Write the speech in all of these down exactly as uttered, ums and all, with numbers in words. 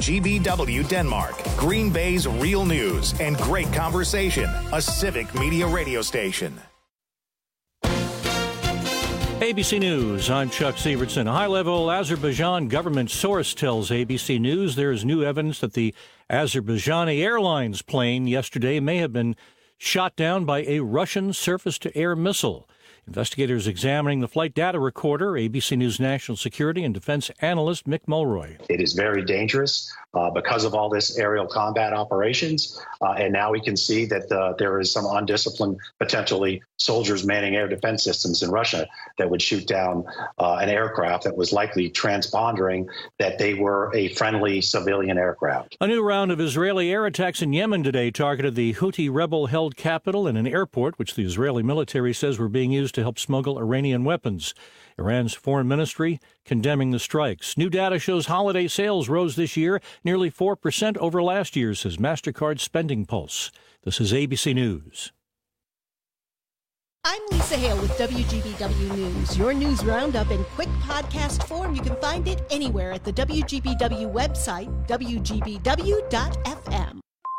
G B W Denmark, Green Bay's real news and great conversation, a Civic Media radio station. A B C News, I'm Chuck Severson. A high-level Azerbaijan government source tells A B C News there is new evidence that the Azerbaijani Airlines plane yesterday may have been shot down by a Russian surface-to-air missile. Investigators examining the flight data recorder, A B C News national security and defense analyst Mick Mulroy. It is very dangerous uh, because of all this aerial combat operations. Uh, and now we can see that uh, there is some undisciplined, potentially soldiers manning air defense systems in Russia that would shoot down uh, an aircraft that was likely transpondering that they were a friendly civilian aircraft. A new round of Israeli air attacks in Yemen today targeted the Houthi rebel-held capital and an airport, which the Israeli military says were being used to help smuggle Iranian weapons. Iran's foreign ministry condemning the strikes. New data shows holiday sales rose this year nearly four percent over last year, says MasterCard Spending Pulse. This is A B C News. I'm Lisa Hale with W G B W News. Your news roundup in quick podcast form. You can find it anywhere at the W G B W website, W G B W dot F M.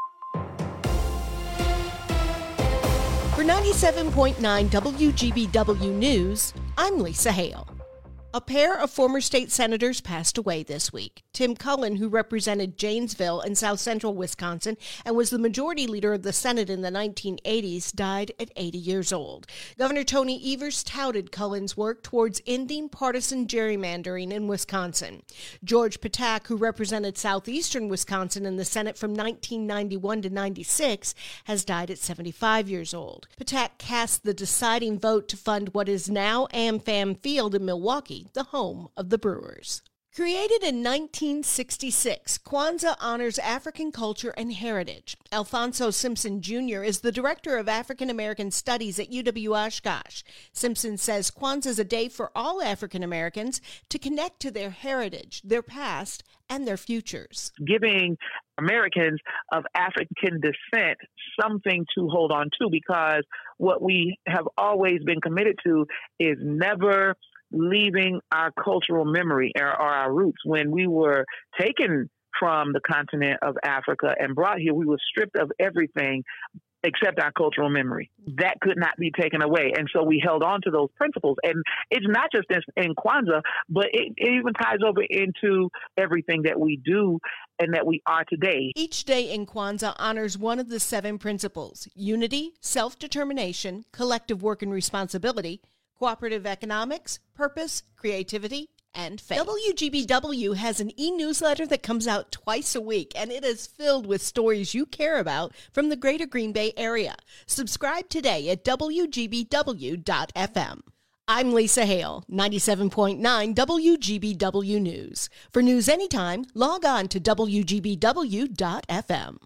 For ninety-seven point nine W G B W News, I'm Lisa Hale. A pair of former state senators passed away this week. Tim Cullen, who represented Janesville and South Central Wisconsin and was the majority leader of the Senate in the nineteen eighties, died at eighty years old. Governor Tony Evers touted Cullen's work towards ending partisan gerrymandering in Wisconsin. George Patak, who represented southeastern Wisconsin in the Senate from nineteen ninety-one to ninety-six, has died at seventy-five years old. Patak cast the deciding vote to fund what is now AmFam Field in Milwaukee, the home of the Brewers. Created in nineteen sixty-six, Kwanzaa honors African culture and heritage. Alfonso Simpson Junior is the Director of African American Studies at U W Oshkosh. Simpson says Kwanzaa is a day for all African Americans to connect to their heritage, their past, and their futures. Giving Americans of African descent something to hold on to, because what we have always been committed to is never leaving our cultural memory or, or our roots. When we were taken from the continent of Africa and brought here, we were stripped of everything except our cultural memory. That could not be taken away. And so we held on to those principles. And it's not just in, in Kwanzaa, but it, it even ties over into everything that we do and that we are today. Each day in Kwanzaa honors one of the seven principles: unity, self-determination, collective work and responsibility, cooperative economics, purpose, creativity, and faith. W G B W has an e-newsletter that comes out twice a week, and it is filled with stories you care about from the greater Green Bay area. Subscribe today at W G B W dot F M. I'm Lisa Hale, ninety-seven point nine W G B W News. For news anytime, log on to W G B W dot F M.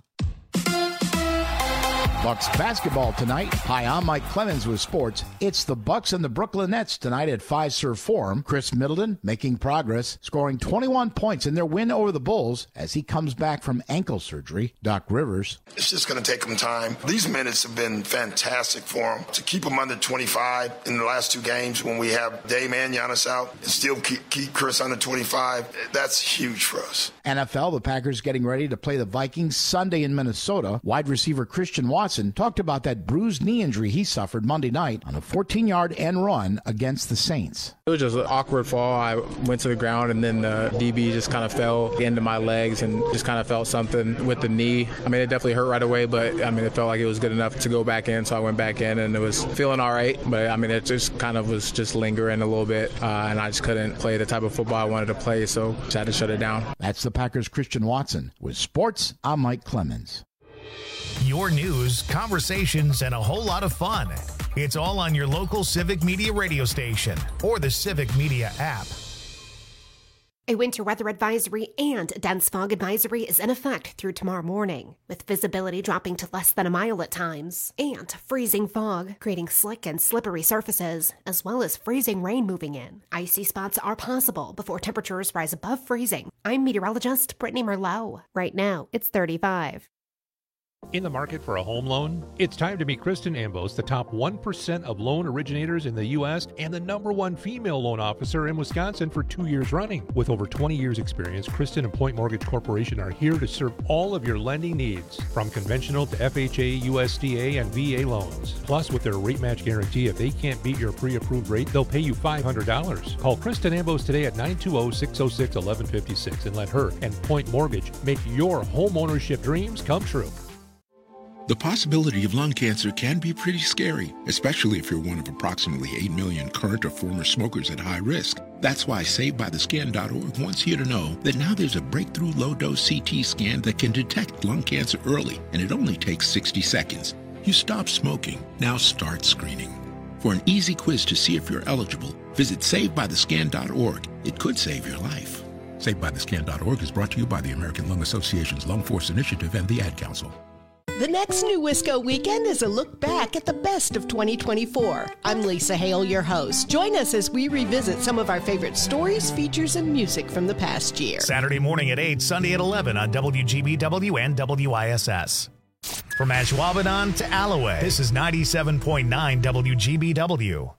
Bucks basketball tonight. Hi, I'm Mike Clemens with sports. It's the Bucks and the Brooklyn Nets tonight at Fiserv Forum. Chris Middleton making progress, scoring twenty-one points in their win over the Bulls as he comes back from ankle surgery. Doc Rivers. It's just going to take them time. These minutes have been fantastic for them. To keep them under twenty-five in the last two games when we have Dame and Giannis out and still keep, keep Chris under twenty-five, that's huge for us. N F L, the Packers getting ready to play the Vikings Sunday in Minnesota. Wide receiver Christian Watson talked about that bruised knee injury he suffered Monday night on a fourteen-yard end run against the Saints. It was just an awkward fall. I went to the ground, and then the D B just kind of fell into my legs and just kind of felt something with the knee. I mean, it definitely hurt right away, but, I mean, it felt like it was good enough to go back in, so I went back in, and it was feeling all right. But, I mean, it just kind of was just lingering a little bit, uh, and I just couldn't play the type of football I wanted to play, so just had to shut it down. That's the Packers' Christian Watson. With sports, I'm Mike Clemens. Your news, conversations, and a whole lot of fun. It's all on your local Civic Media radio station or the Civic Media app. A winter weather advisory and a dense fog advisory is in effect through tomorrow morning, with visibility dropping to less than a mile at times, and freezing fog, creating slick and slippery surfaces, as well as freezing rain moving in. Icy spots are possible before temperatures rise above freezing. I'm meteorologist Brittany Merlot. Right now, it's thirty-five. In the market for a home loan? It's time to meet Kristen Ambos, the top one percent of loan originators in the U S and the number one female loan officer in Wisconsin for two years running. With over twenty years experience, Kristen and Point Mortgage Corporation are here to serve all of your lending needs, from conventional to F H A, U S D A, and V A loans. Plus, with their rate match guarantee, if they can't beat your pre-approved rate, they'll pay you five hundred dollars. Call Kristen Ambos today at nine two zero, six zero six, one one five six and let her and Point Mortgage make your home ownership dreams come true. The possibility of lung cancer can be pretty scary, especially if you're one of approximately eight million current or former smokers at high risk. That's why Saved By The Scan dot org wants you to know that now there's a breakthrough low-dose C T scan that can detect lung cancer early, and it only takes sixty seconds. You stop smoking, now start screening. For an easy quiz to see if you're eligible, visit Saved By The Scan dot org. It could save your life. Saved By The Scan dot org is brought to you by the American Lung Association's Lung Force Initiative and the Ad Council. The next New Wisco Weekend is a look back at the best of twenty twenty-four. I'm Lisa Hale, your host. Join us as we revisit some of our favorite stories, features, and music from the past year. Saturday morning at eight, Sunday at eleven on W G B W and W I S S. From Ashwaubenon to Alloway, this is ninety-seven point nine W G B W.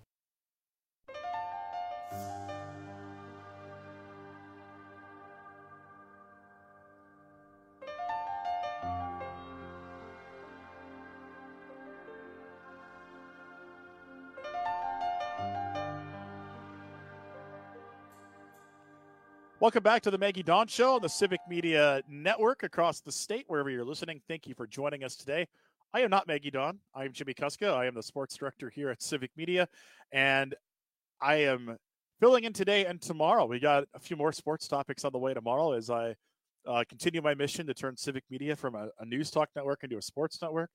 Welcome back to the Maggie Dawn Show on the Civic Media Network across the state, wherever you're listening. Thank you for joining us today. I am not Maggie Dawn. I am Jimmy Kuska. I am the sports director here at Civic Media, and I am filling in today and tomorrow. We got a few more sports topics on the way tomorrow as I uh, continue my mission to turn Civic Media from a, a news talk network into a sports network.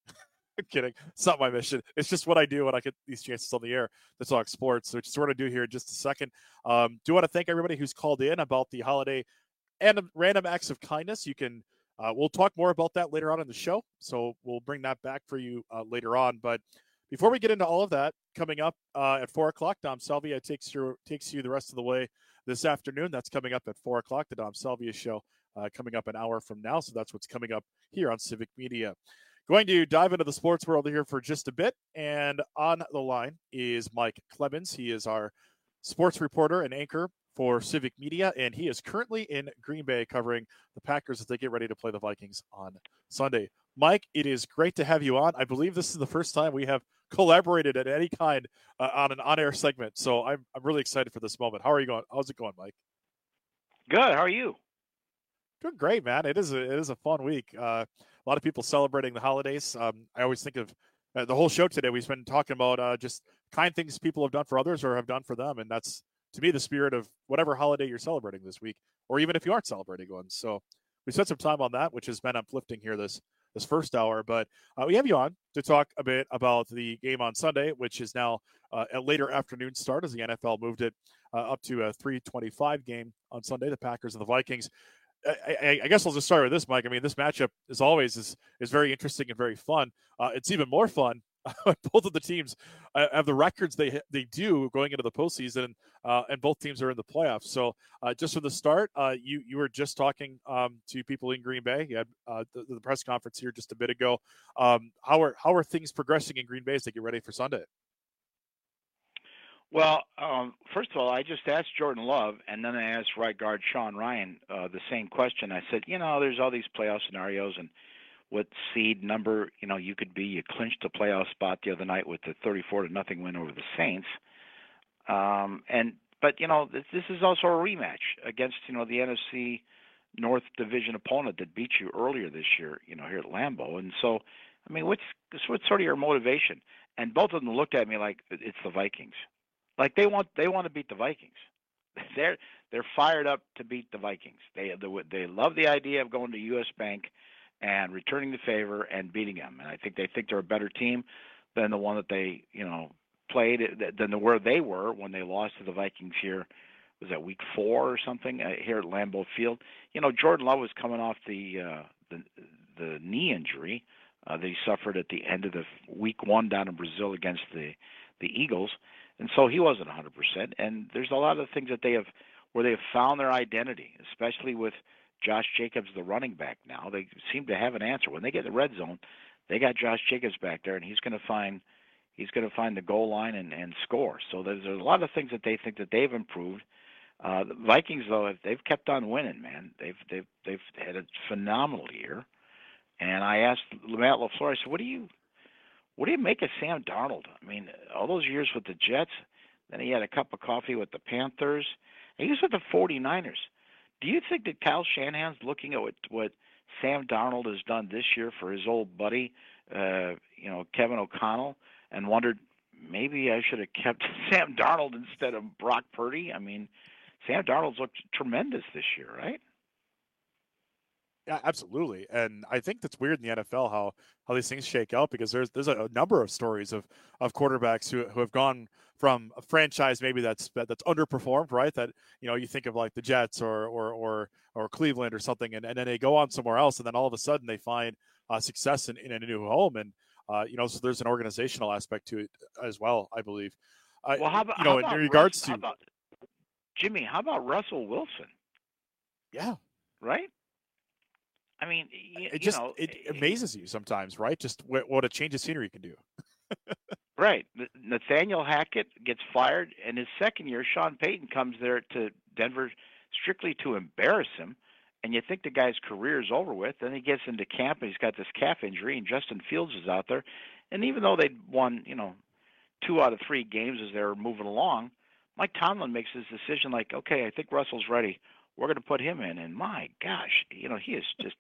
I'm kidding. It's not my mission. It's just what I do when I get these chances on the air to talk sports, which is what I do here in just a second. Um, do want to thank everybody who's called in about the holiday and random acts of kindness. You can, uh, we'll talk more about that later on in the show. So we'll bring that back for you uh, later on. But before we get into all of that, coming up uh, at four o'clock, Dom Salvia takes you, takes you the rest of the way this afternoon. That's coming up at four o'clock, the Dom Salvia show uh, coming up an hour from now. So that's what's coming up here on Civic Media. Going to dive into the sports world here for just a bit, and on the line is Mike Clemens. He is our sports reporter and anchor for Civic Media, and he is currently in Green Bay covering the Packers as they get ready to play the Vikings on Sunday. Mike, it is great to have you on. I believe this is the first time we have collaborated at any kind uh, on an on-air segment, so I'm I'm really excited for this moment. How are you going? How's it going, Mike? Good. How are you? Doing great, man. It is a, it is a fun week. Uh, a lot of people celebrating the holidays. Um, I always think of uh, the whole show today. We've been talking about uh, just kind things people have done for others or have done for them. And that's, to me, the spirit of whatever holiday you're celebrating this week, or even if you aren't celebrating one. So we spent some time on that, which has been uplifting here this this first hour. But uh, we have you on to talk a bit about the game on Sunday, which is now uh, a later afternoon start as the N F L moved it uh, up to a three twenty-five game on Sunday, the Packers and the Vikings. I, I guess I'll just start with this, Mike. I mean, this matchup, as always, is is very interesting and very fun. Uh, it's even more fun when both of the teams uh, have the records they they do going into the postseason, uh, and both teams are in the playoffs. So, uh, just from the start, uh, you you were just talking um, to people in Green Bay. You had uh, the, the press conference here just a bit ago. Um, how are how are things progressing in Green Bay as they get ready for Sunday? Well, um, first of all, I just asked Jordan Love, and then I asked right guard Sean Ryan uh, the same question. I said, you know, there's all these playoff scenarios, and what seed number, you know, you could be. You clinched a playoff spot the other night with the thirty-four to nothing win over the Saints. Um, and but you know, this, this is also a rematch against you know the N F C North Division opponent that beat you earlier this year, you know, here at Lambeau. And so, I mean, what's what's sort of your motivation? And both of them looked at me like it's the Vikings. Like they want they want to beat the Vikings. They're they're fired up to beat the Vikings. They they love the idea of going to U S Bank and returning the favor and beating them. And I think they think they're a better team than the one that they you know played than the where they were when they lost to the Vikings here. Was that week four or something uh, here at Lambeau Field? You know, Jordan Love was coming off the uh, the the knee injury uh, that he suffered at the end of the week one down in Brazil against the the Eagles. And so he wasn't one hundred percent. And there's a lot of things that they have where they have found their identity, especially with Josh Jacobs the running back now. They seem to have an answer. When they get in the red zone, they got Josh Jacobs back there, and he's going to find he's going to find the goal line and, and score. So there's, there's a lot of things that they think that they've improved. Uh, the Vikings, though, they've kept on winning, man. They've they've they've had a phenomenal year. And I asked Matt LaFleur, I said, "What do you what do you make of Sam Darnold? I mean, all those years with the Jets, then he had a cup of coffee with the Panthers, and he was with the forty-niners. Do you think that Kyle Shanahan's looking at what, what Sam Darnold has done this year for his old buddy, uh, you know, Kevin O'Connell, and wondered maybe I should have kept Sam Darnold instead of Brock Purdy? I mean, Sam Darnold's looked tremendous this year, right?" Yeah, absolutely. And I think that's weird in the N F L how how these things shake out, because there's there's a, a number of stories of of quarterbacks who who have gone from a franchise maybe that's that's underperformed, right? That, you know, you think of like the Jets or or or or Cleveland or something, and, and then they go on somewhere else, and then all of a sudden they find uh, success in, in a new home, and uh, you know, so there's an organizational aspect to it as well, I believe. Uh, well, how about, you know, how in about regards Russ, to how about, Jimmy, how about Russell Wilson? Yeah, right. I mean, you, it just you know, it amazes you sometimes, right? Just what, what a change of scenery can do. Right. Nathaniel Hackett gets fired, and his second year, Sean Payton comes there to Denver strictly to embarrass him. And you think the guy's career is over with. Then he gets into camp, and he's got this calf injury, and Justin Fields is out there. And even though they'd won, you know, two out of three games as they were moving along, Mike Tomlin makes his decision like, okay, I think Russell's ready. We're going to put him in. And my gosh, you know, he is just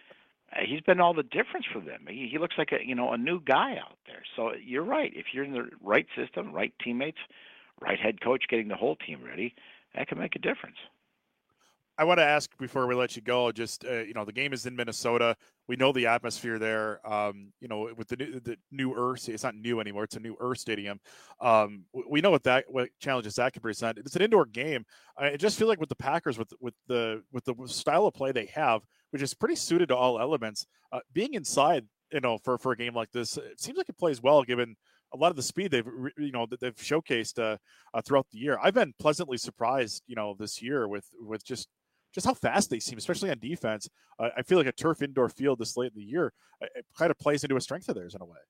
– he's been all the difference for them. He, he looks like a, you know, a new guy out there. So you're right. If you're in the right system, right teammates, right head coach, getting the whole team ready, that can make a difference. I want to ask before we let you go, just, uh, you know, the game is in Minnesota. We know the atmosphere there, um, you know, with the new, the new Earth. It's not new anymore. It's a new Earth Stadium. Um, we know what that, what challenges that can present. It's an indoor game. I just feel like with the Packers, with, with the, with the style of play they have, which is pretty suited to all elements, uh, being inside, you know, for, for a game like this, it seems like it plays well given a lot of the speed they've, you know, that they've showcased uh, uh, throughout the year. I've been pleasantly surprised, you know, this year with, with just, just how fast they seem, especially on defense. Uh, I feel like a turf indoor field this late in the year, it kind of plays into a strength of theirs in a way.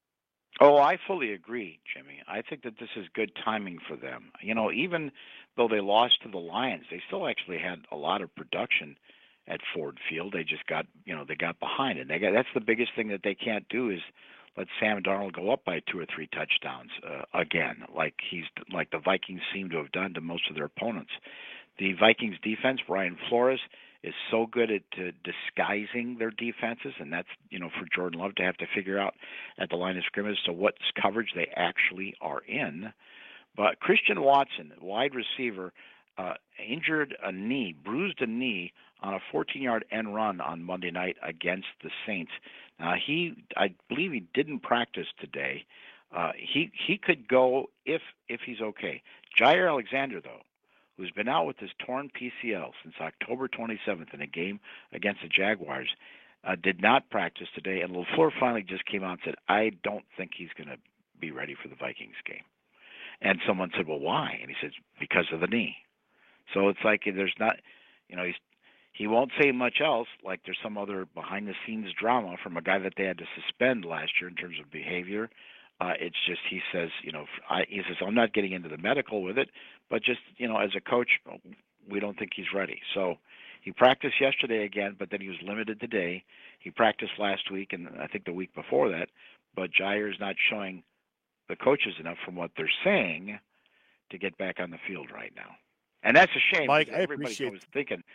Oh, I fully agree, Jimmy. I think that this is good timing for them. You know, even though they lost to the Lions, they still actually had a lot of production at Ford Field. They just got, you know, they got behind it. They got, that's the biggest thing that they can't do is let Sam Darnold go up by two or three touchdowns uh, again, like he's like the Vikings seem to have done to most of their opponents. The Vikings defense, Brian Flores, is so good at uh, disguising their defenses, and that's, you know, for Jordan Love to have to figure out at the line of scrimmage to what coverage they actually are in. But Christian Watson, wide receiver, uh, injured a knee, bruised a knee on a fourteen-yard end run on Monday night against the Saints. Now, he, I believe he didn't practice today. Uh, he he could go if if he's okay. Jair Alexander, though, who's been out with his torn P C L since October twenty-seventh in a game against the Jaguars, uh, did not practice today. And LaFleur finally just came out and said, I don't think he's going to be ready for the Vikings game. And someone said, well, why? And he says, because of the knee. So it's like there's not, you know, he's, he won't say much else, like there's some other behind-the-scenes drama from a guy that they had to suspend last year in terms of behavior. Uh, it's just, he says, you know, I, he says, I'm not getting into the medical with it, but just, you know, as a coach, we don't think he's ready. So he practiced yesterday again, but then he was limited today. He practiced last week and I think the week before that, but Jair's not showing the coaches enough from what they're saying to get back on the field right now. And that's a shame. Mike, I everybody appreciate was thinking,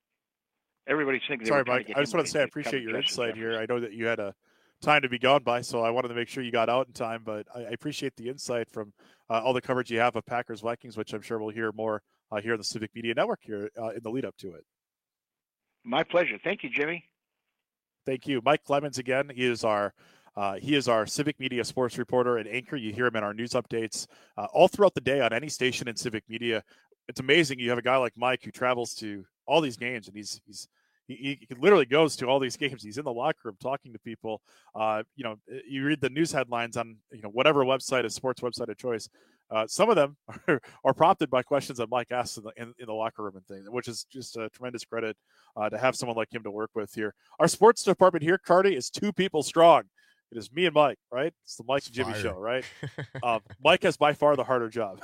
everybody's thinking. Sorry, they were Mike. I just want to say I appreciate your insight here. I know that you had a time to be gone by, so I wanted to make sure you got out in time, but I, I appreciate the insight from uh, all the coverage you have of Packers Vikings, which I'm sure we'll hear more uh, here in the Civic Media Network here uh, in the lead up to it. My pleasure. Thank you, Jimmy. Thank you. Mike Clemens again. He is our uh, he is our Civic Media sports reporter and anchor. You hear him in our news updates uh, all throughout the day on any station in Civic Media. It's amazing. You have a guy like Mike who travels to all these games, and he's he's He, he literally goes to all these games. He's in the locker room talking to people. Uh, you know, you read the news headlines on, you know, whatever website is sports website of choice. Uh, some of them are, are prompted by questions that Mike asks in the, in, in the locker room and things, which is just a tremendous credit uh, to have someone like him to work with here. Our sports department here, Cardi, is two people strong. It is me and Mike, right? It's the Mike it's and Jimmy fire. show, right? um, Mike has by far the harder job.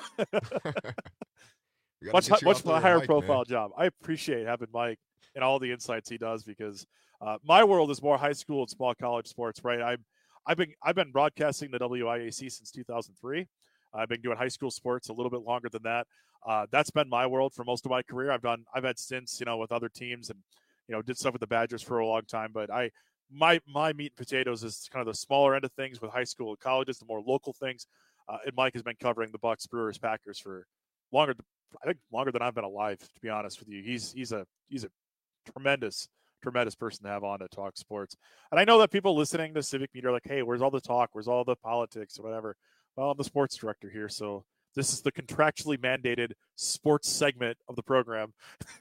much much a higher Mike, profile man. job. I appreciate having Mike and all the insights he does because uh, my world is more high school and small college sports, right? I'm I've been I've been broadcasting the W I A C since two thousand three. I've been doing high school sports a little bit longer than that. Uh, that's been my world for most of my career. I've done I've had stints, you know, with other teams and you know did stuff with the Badgers for a long time. But I my my meat and potatoes is kind of the smaller end of things with high school and colleges, the more local things. Uh, and Mike has been covering the Bucks, Brewers, Packers for longer. I think longer than I've been alive, to be honest with you. He's he's a he's a tremendous. tremendous person to have on to talk sports. And I know that people listening to Civic Media are like, hey, where's all the talk? Where's all the politics or whatever? Well, I'm the sports director here. So this is the contractually mandated sports segment of the program.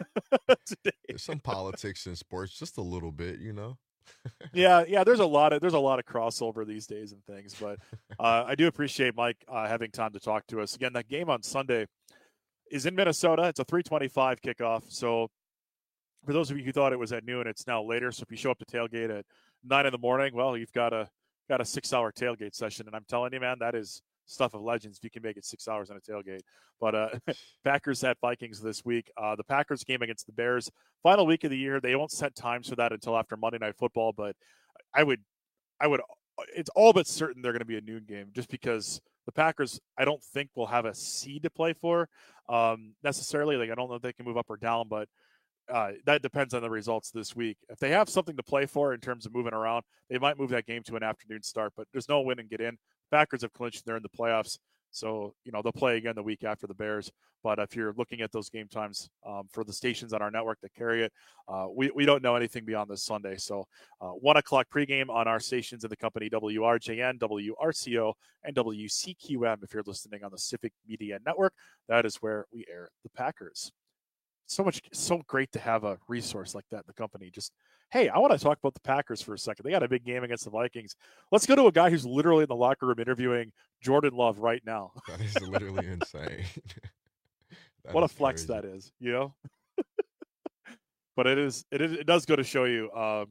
There's some politics in sports, just a little bit, you know? yeah. Yeah. There's a lot of, there's a lot of crossover these days and things, but uh, I do appreciate Mike uh, having time to talk to us. Again, that game on Sunday is in Minnesota. It's a three twenty-five kickoff. So for those of you who thought it was at noon, it's now later. So if you show up to tailgate at nine in the morning, well, you've got a got a six-hour tailgate session. And I'm telling you, man, that is stuff of legends if you can make it six hours on a tailgate. But uh, Packers at Vikings this week. Uh, the Packers game against the Bears, final week of the year. They won't set times for that until after Monday Night Football. But I would, I would, it's all but certain they're going to be a noon game just because the Packers, I don't think will have a seed to play for um, necessarily. Like I don't know if they can move up or down, but Uh, that depends on the results this week. If they have something to play for in terms of moving around, they might move that game to an afternoon start, but there's no win and get in. Packers have clinched. They're in the playoffs. So, you know, they'll play again the week after the Bears. But if you're looking at those game times um, for the stations on our network that carry it, uh, we, we don't know anything beyond this Sunday. So uh, one o'clock pregame on our stations in the company W R J N, W R C O, and W C Q M. If you're listening on the Civic Media Network, that is where we air the Packers. So much, so great to have a resource like that in the company. Just, hey, I want to talk about the Packers for a second. They got a big game against the Vikings. Let's go to a guy who's literally in the locker room interviewing Jordan Love right now. That is literally insane. What a flex crazy. That is, you know? But it is, it is, it does go to show you um,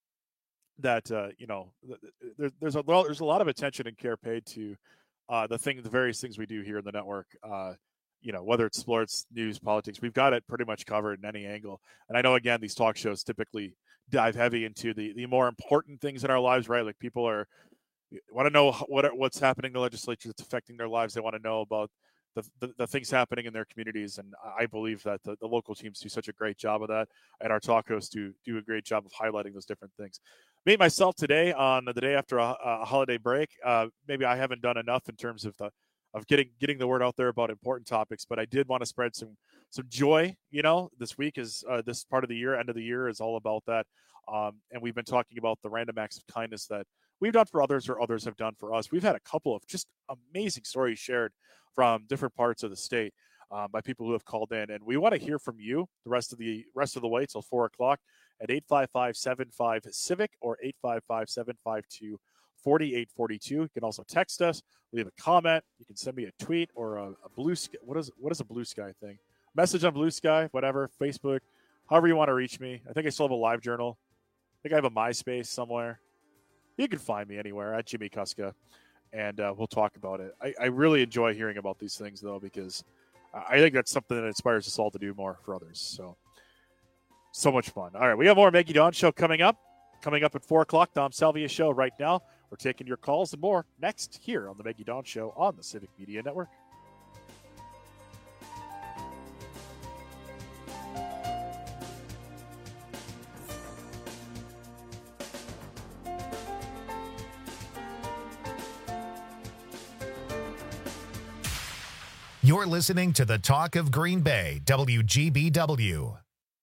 that, uh, you know, there, there's a well, there's a lot of attention and care paid to uh, the thing, the various things we do here in the network. Uh, you know, whether it's sports, news, politics, we've got it pretty much covered in any angle. And I know, again, these talk shows typically dive heavy into the, the more important things in our lives, right? Like people are want to know what what's happening in the legislature that's affecting their lives. They want to know about the, the, the things happening in their communities. And I believe that the, the local teams do such a great job of that. And our talk hosts do, do a great job of highlighting those different things. Me, myself, today, on the day after a, a holiday break, uh, maybe I haven't done enough in terms of the of getting getting the word out there about important topics, but I did want to spread some some joy. You know, this week is uh, this part of the year, end of the year is all about that. Um, and we've been talking about the random acts of kindness that we've done for others or others have done for us. We've had a couple of just amazing stories shared from different parts of the state um, by people who have called in, and we want to hear from you the rest of the rest of the way till four o'clock at eight five five, seven five Civic or eight five five, seven five two, four eight four two. You can also text us, leave a comment. You can send me a tweet or a, a blue sky. What is what is a blue sky thing? Message on Blue Sky, whatever, Facebook, however you want to reach me. I think I still have a live journal. I think I have a MySpace somewhere. You can find me anywhere at Jimmy Kuska, and uh, we'll talk about it. I, I really enjoy hearing about these things, though, because I think that's something that inspires us all to do more for others. So, so much fun. All right, we have more Maggie Dawn Show coming up. Coming up at four o'clock, Dom Salvia Show right now. We're taking your calls and more next here on the Maggie Dawn Show on the Civic Media Network. You're listening to the Talk of Green Bay, W G B W.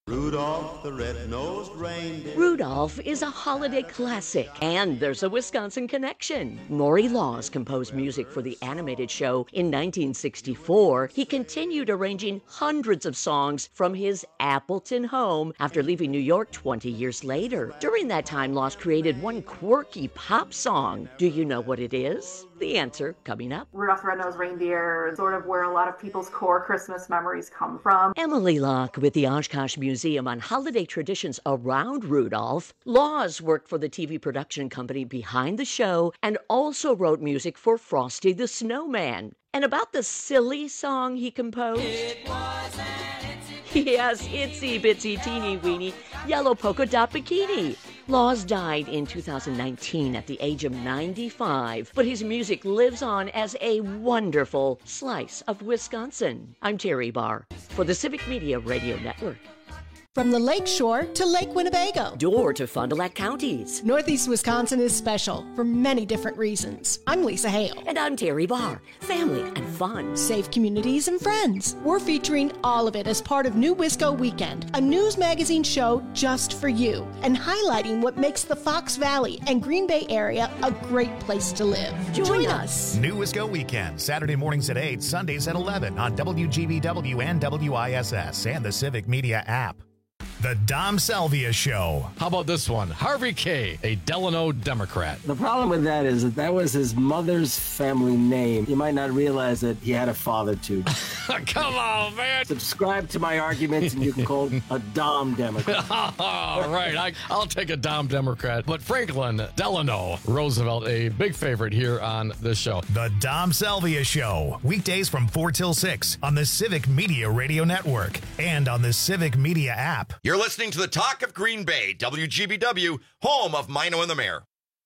Rudolph the red-nosed reindeer. Rudolph is a holiday classic, and there's a Wisconsin connection. Maury Laws composed music for the animated show in nineteen sixty-four. He continued arranging hundreds of songs from his Appleton home after leaving New York twenty years later. During that time, Laws created one quirky pop song. Do you know what it is? The answer coming up. Rudolph the Red-Nosed Reindeer is sort of where a lot of people's core Christmas memories come from. Emily Locke with the Oshkosh Museum on holiday traditions around Rudolph. Laws worked for the T V production company behind the show and also wrote music for Frosty the Snowman. And about the silly song he composed? It was an itsy Yes, itsy bitsy teeny weeny yellow polka dot bikini. Laws died in two thousand nineteen at the age of ninety-five, but his music lives on as a wonderful slice of Wisconsin. I'm Terry Barr for the Civic Media Radio Network. From the Lake Shore to Lake Winnebago. Door to Fond du Lac counties. Northeast Wisconsin is special for many different reasons. I'm Lisa Hale. And I'm Terry Barr. Family and fun. Safe communities and friends. We're featuring all of it as part of New Wisco Weekend, a news magazine show just for you, and highlighting what makes the Fox Valley and Green Bay area a great place to live. Join, Join us. us. New Wisco Weekend, Saturday mornings at eight, Sundays at eleven on W G B W and W I S S and the Civic Media app. The Dom Salvia Show. How about this one? Harvey K., a Delano Democrat. The problem with that is that that was his mother's family name. You might not realize that he had a father, too. Come on, man. Subscribe to my arguments, and you can call him a Dom Democrat. All right, I, I'll take a Dom Democrat. But Franklin Delano Roosevelt, a big favorite here on this show. The Dom Salvia Show. Weekdays from four till six on the Civic Media Radio Network and on the Civic Media app. You're listening to the Talk of Green Bay, W G B W, home of Mino and the Mayor.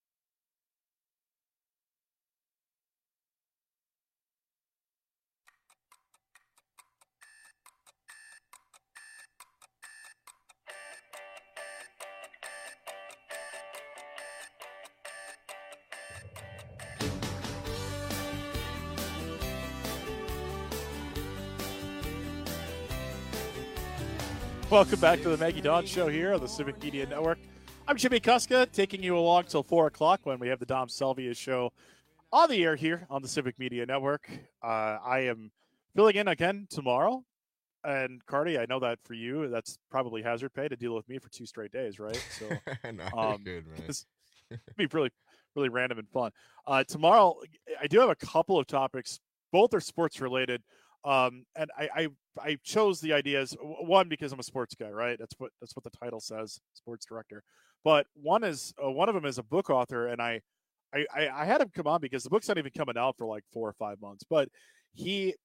Welcome back to the Maggie Dawn Show here on the Civic Media Network. I'm Jimmy Kuska, taking you along till four o'clock when we have the Dom Salvia Show on the air here on the Civic Media Network. Uh, I am filling in again tomorrow. And, Cardi, I know that for you, that's probably hazard pay to deal with me for two straight days, right? So, no, um, you're good, man. It'd be really, really random and fun. Uh, tomorrow, I do have a couple of topics. Both are sports-related. Um, and I, I, I chose the ideas, one, because I'm a sports guy, right? That's what, that's what the title says, sports director. But one is, uh, one of them is a book author. And I, I, I had him come on because the book's not even coming out for like four or five months, but he,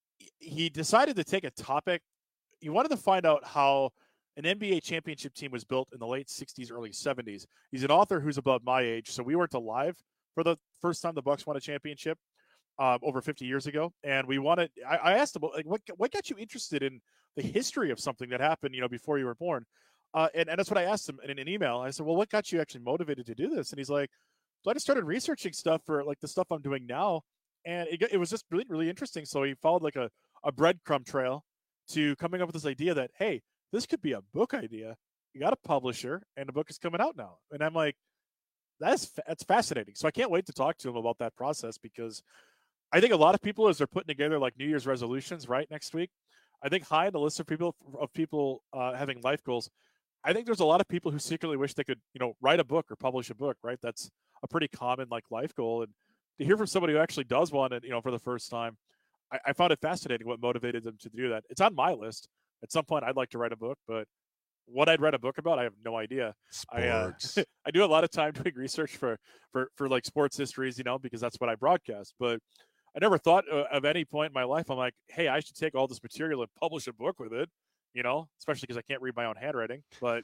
he decided to take a topic. He wanted to find out how an N B A championship team was built in the late sixties, early seventies. He's an author who's about my age. So we weren't alive for the first time the Bucks won a championship. Um, over fifty years ago, and we wanted. I, I asked him, like, what what got you interested in the history of something that happened, you know, before you were born? Uh, and and that's what I asked him in an email. I said, well, what got you actually motivated to do this? And he's like, so I just started researching stuff for like the stuff I'm doing now, and it it was just really really interesting. So he followed like a a breadcrumb trail to coming up with this idea that, hey, this could be a book idea. You got a publisher, and the book is coming out now. And I'm like, that's that's fascinating. So I can't wait to talk to him about that process, because I think a lot of people, as they're putting together like New Year's resolutions, right, next week, I think high on the list of people of people uh, having life goals, I think there's a lot of people who secretly wish they could, you know, write a book or publish a book, right? That's a pretty common like life goal. And to hear from somebody who actually does one, and you know, for the first time, I, I found it fascinating what motivated them to do that. It's on my list. At some point, I'd like to write a book, but what I'd write a book about, I have no idea. Sports. I uh, I do a lot of time doing research for for for like sports histories, you know, because that's what I broadcast, but I never thought uh, of any point in my life, I'm like, hey, I should take all this material and publish a book with it, you know, especially because I can't read my own handwriting. But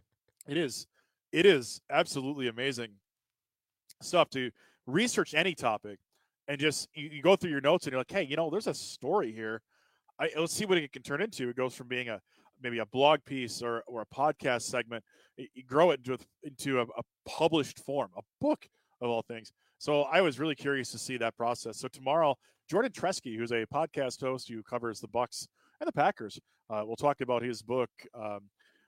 it is, it is absolutely amazing stuff to research any topic and just, you, you go through your notes and you're like, hey, you know, there's a story here. I, let's see what it can turn into. It goes from being a, maybe a blog piece or, or a podcast segment. You grow it into, into a, a published form, a book of all things. So I was really curious to see that process. So tomorrow, Jordan Tresky, who's a podcast host who covers the Bucks and the Packers, uh, we'll talk about his book. Um,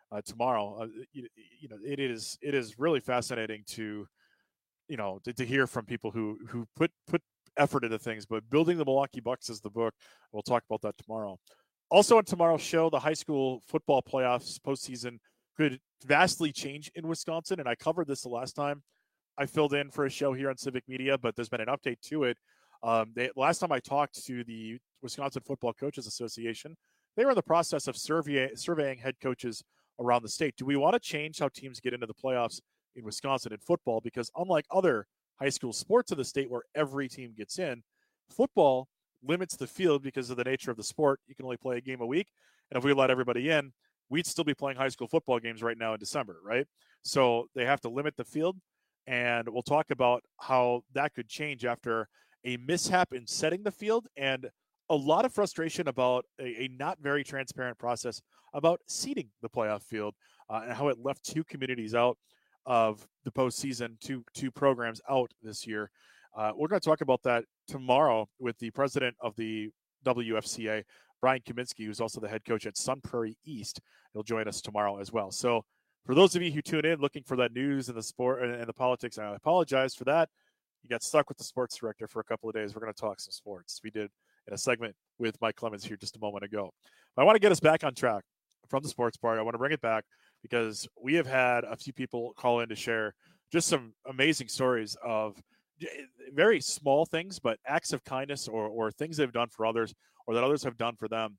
uh, tomorrow. Uh, you, you know, it is it is really fascinating to, you know, to, to hear from people who who put put effort into things. But Building the Milwaukee Bucks is the book. We'll talk about that tomorrow. Also on tomorrow's show, the high school football playoffs postseason could vastly change in Wisconsin, and I covered this the last time I filled in for a show here on Civic Media, but there's been an update to it. Um, they, last time I talked to the Wisconsin Football Coaches Association, they were in the process of survey, surveying head coaches around the state. Do we want to change how teams get into the playoffs in Wisconsin in football? Because unlike other high school sports of the state where every team gets in, football limits the field because of the nature of the sport. You can only play a game a week. And if we let everybody in, we'd still be playing high school football games right now in December, right? So they have to limit the field. And we'll talk about how that could change after a mishap in setting the field and a lot of frustration about a, a not very transparent process about seeding the playoff field uh, and how it left two communities out of the postseason, two, two programs out this year. Uh, we're going to talk about that tomorrow with the president of the W F C A, Brian Kaminsky, who's also the head coach at Sun Prairie East. He'll join us tomorrow as well. So for those of you who tune in looking for that news and the sport and the politics, I apologize for that. You got stuck with the sports director for a couple of days. We're going to talk some sports. We did in a segment with Mike Clemens here just a moment ago. But I want to get us back on track from the sports part. I want to bring it back because we have had a few people call in to share just some amazing stories of very small things, but acts of kindness or, or things they've done for others or that others have done for them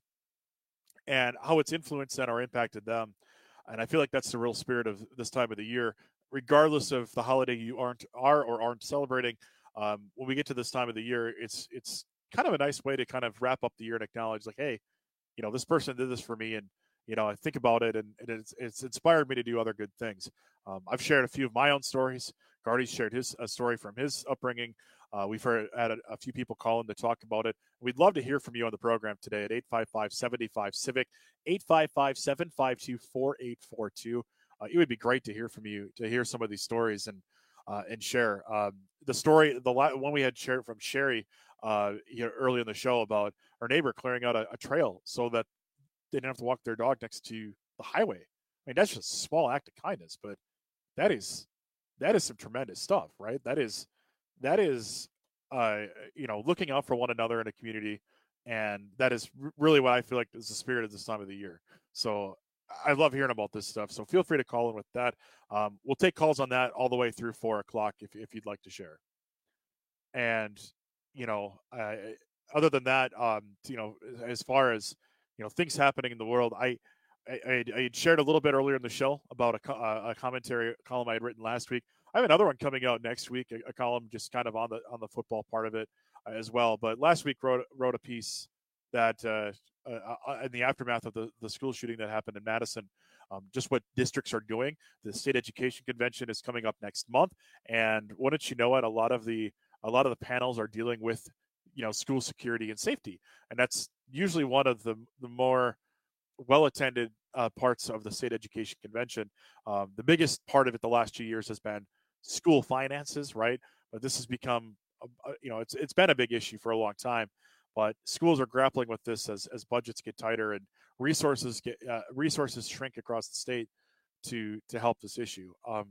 and how it's influenced them or impacted them. And I feel like that's the real spirit of this time of the year, regardless of the holiday you aren't are or aren't celebrating. Um, when we get to this time of the year, it's it's kind of a nice way to kind of wrap up the year and acknowledge, like, hey, you know, this person did this for me, and you know, I think about it, and, and it's it's inspired me to do other good things. Um, I've shared a few of my own stories. Gardy's shared his a story from his upbringing. Uh, we've heard, had a, a few people call in to talk about it. We'd love to hear from you on the program today at eight five five, seven five, CIVIC, eight five five, seven five two, four eight four two. Uh, it would be great to hear from you, to hear some of these stories and uh, and share. Um, the story, the one we had shared from Sherry uh, you know, early in the show about her neighbor clearing out a, a trail so that they didn't have to walk their dog next to the highway. I mean, that's just a small act of kindness, but that is that is some tremendous stuff, right? That is that is uh, you know, looking out for one another in a community, and that is r- really what I feel like is the spirit of this time of the year. So I love hearing about this stuff. So feel free to call in with that. Um, we'll take calls on that all the way through four o'clock if if you'd like to share. And you know, uh, other than that, um, you know, as far as you know, things happening in the world, I. I, I had shared a little bit earlier in the show about a, a commentary column I had written last week. I have another one coming out next week, a, a column just kind of on the on the football part of it uh, as well. But last week wrote wrote a piece that uh, uh, in the aftermath of the, the school shooting that happened in Madison, um, just what districts are doing. The state education convention is coming up next month, and wouldn't you know it, a lot of the a lot of the panels are dealing with you know school security and safety, and that's usually one of the the more well-attended uh, parts of the state education convention. Um, the biggest part of it the last two years has been school finances, right? But this has become, a, you know, it's it's been a big issue for a long time. But schools are grappling with this as as budgets get tighter and resources get uh, resources shrink across the state to to help this issue. Um,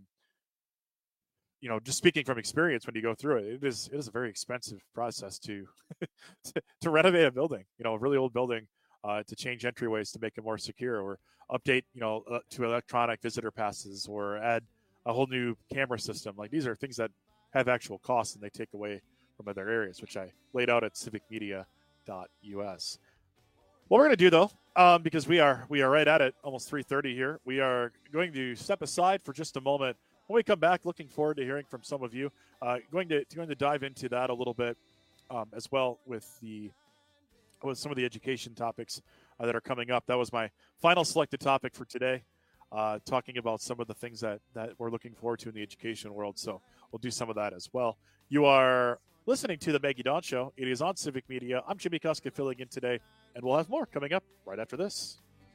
you know, just speaking from experience, when you go through it, it is it is a very expensive process to to, to renovate a building. You know, a really old building. Uh, to change entryways to make it more secure, or update, you know, uh, to electronic visitor passes, or add a whole new camera system. Like, these are things that have actual costs and they take away from other areas, which I laid out at civic media dot U S. What we're going to do, though, um, because we are we are right at it, almost three thirty here, we are going to step aside for just a moment. When we come back, looking forward to hearing from some of you. Uh, going to going to dive into that a little bit um, as well with the. with some of the education topics uh, that are coming up. That was my final selected topic for today, uh, talking about some of the things that, that we're looking forward to in the education world. So we'll do some of that as well. You are listening to the Maggie Dawn Show. It is on Civic Media. I'm Jimmy Kuska filling in today, and we'll have more coming up right after this.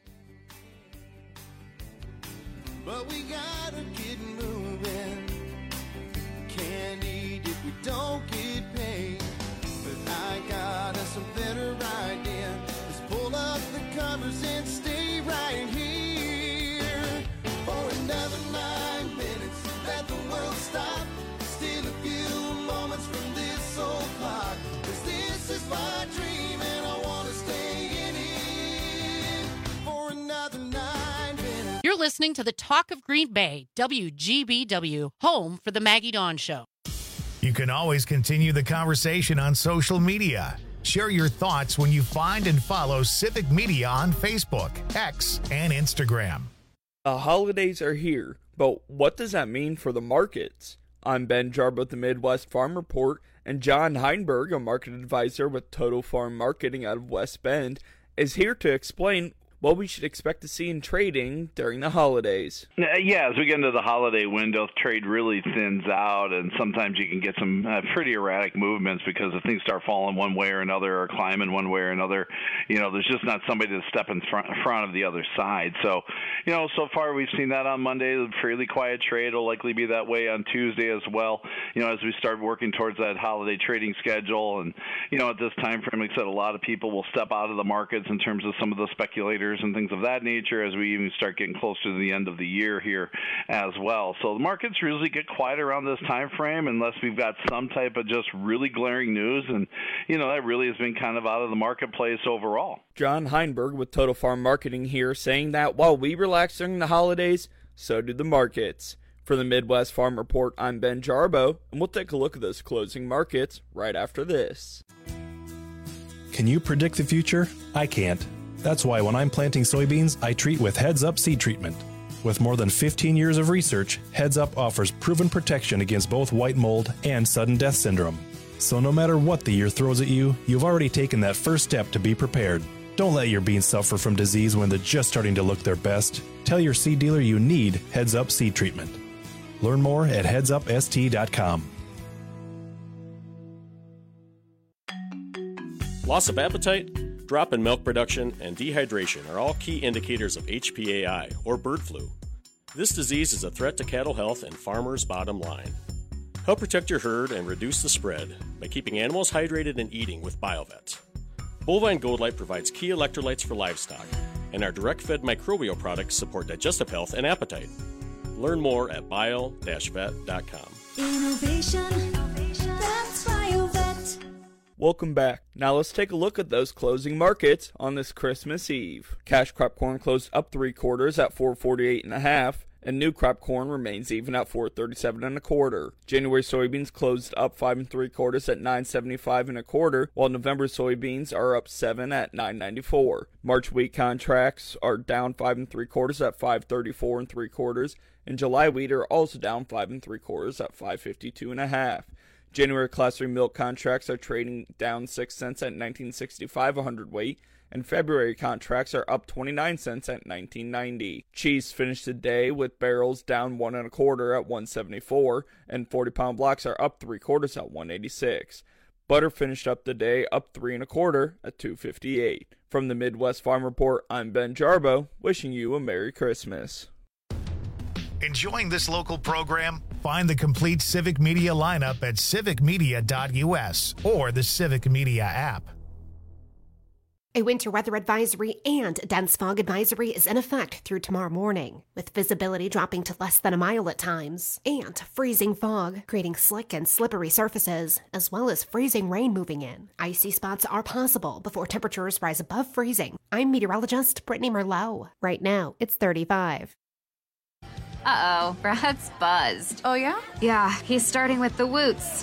But we gotta get moving. Can't eat if we don't get paid. But I got us a better idea. Let's pull up the covers and stay right here. You're listening to the Talk of Green Bay, W G B W, home for the Maggie Dawn Show. You can always continue the conversation on social media. Share your thoughts when you find and follow Civic Media on Facebook, X, and Instagram. The holidays are here, but what does that mean for the markets? I'm Ben Jarbo with the Midwest Farm Report, and John Heinberg, a market advisor with Total Farm Marketing out of West Bend, is here to explain what we should expect to see in trading during the holidays. Yeah, as we get into the holiday window, trade really thins out, and sometimes you can get some uh, pretty erratic movements because if things start falling one way or another or climbing one way or another, you know, there's just not somebody to step in front, front of the other side. So, you know, so far we've seen that on Monday, a fairly quiet trade. It'll likely be that way on Tuesday as well, you know, as we start working towards that holiday trading schedule. And, you know, at this time frame, like I said, a lot of people will step out of the markets in terms of some of the speculators and things of that nature as we even start getting closer to the end of the year here as well. So the markets usually get quiet around this time frame unless we've got some type of just really glaring news, and you know that really has been kind of out of the marketplace overall. John Heinberg with Total Farm Marketing here, saying that while we relax during the holidays, so do the markets. For the Midwest Farm Report, I'm Ben Jarbo, and we'll take a look at those closing markets right after this. Can you predict the future? I can't. That's why when I'm planting soybeans, I treat with Heads Up seed treatment. With more than fifteen years of research, Heads Up offers proven protection against both white mold and sudden death syndrome. So no matter what the year throws at you, you've already taken that first step to be prepared. Don't let your beans suffer from disease when they're just starting to look their best. Tell your seed dealer you need Heads Up seed treatment. Learn more at heads up s t dot com. Loss of appetite, drop in milk production, and dehydration are all key indicators of H P A I, or bird flu. This disease is a threat to cattle health and farmers' bottom line. Help protect your herd and reduce the spread by keeping animals hydrated and eating with BioVet. Bovine Gold Light provides key electrolytes for livestock, and our direct-fed microbial products support digestive health and appetite. Learn more at bio dash vet dot com. Innovation, that's BioVet. Welcome back. Now let's take a look at those closing markets on this Christmas Eve. Cash crop corn closed up three quarters at four forty-eight and a half, and new crop corn remains even at four thirty-seven and a quarter. January soybeans closed up five and three quarters at nine seventy-five and a quarter, while November soybeans are up seven at nine ninety-four. March wheat contracts are down five and three quarters at five thirty-four and three quarters, and July wheat are also down five and three quarters at five fifty-two and a half. January Class three milk contracts are trading down six cents at nineteen sixty-five a hundredweight, and February contracts are up twenty-nine cents at nineteen ninety. Cheese finished the day with barrels down one and a quarter at one seventy-four, and forty-pound blocks are up three quarters at one eighty-six. Butter finished up the day up three and a quarter at two fifty-eight. From the Midwest Farm Report, I'm Ben Jarbo, wishing you a Merry Christmas. Enjoying this local program? Find the complete Civic Media lineup at civic media dot u s or the Civic Media app. A winter weather advisory and a dense fog advisory is in effect through tomorrow morning, with visibility dropping to less than a mile at times, and freezing fog, creating slick and slippery surfaces, as well as freezing rain moving in. Icy spots are possible before temperatures rise above freezing. I'm meteorologist Brittany Merlot. Right now, it's thirty-five. Uh-oh, Brad's buzzed. Oh, yeah? Yeah, he's starting with the woots.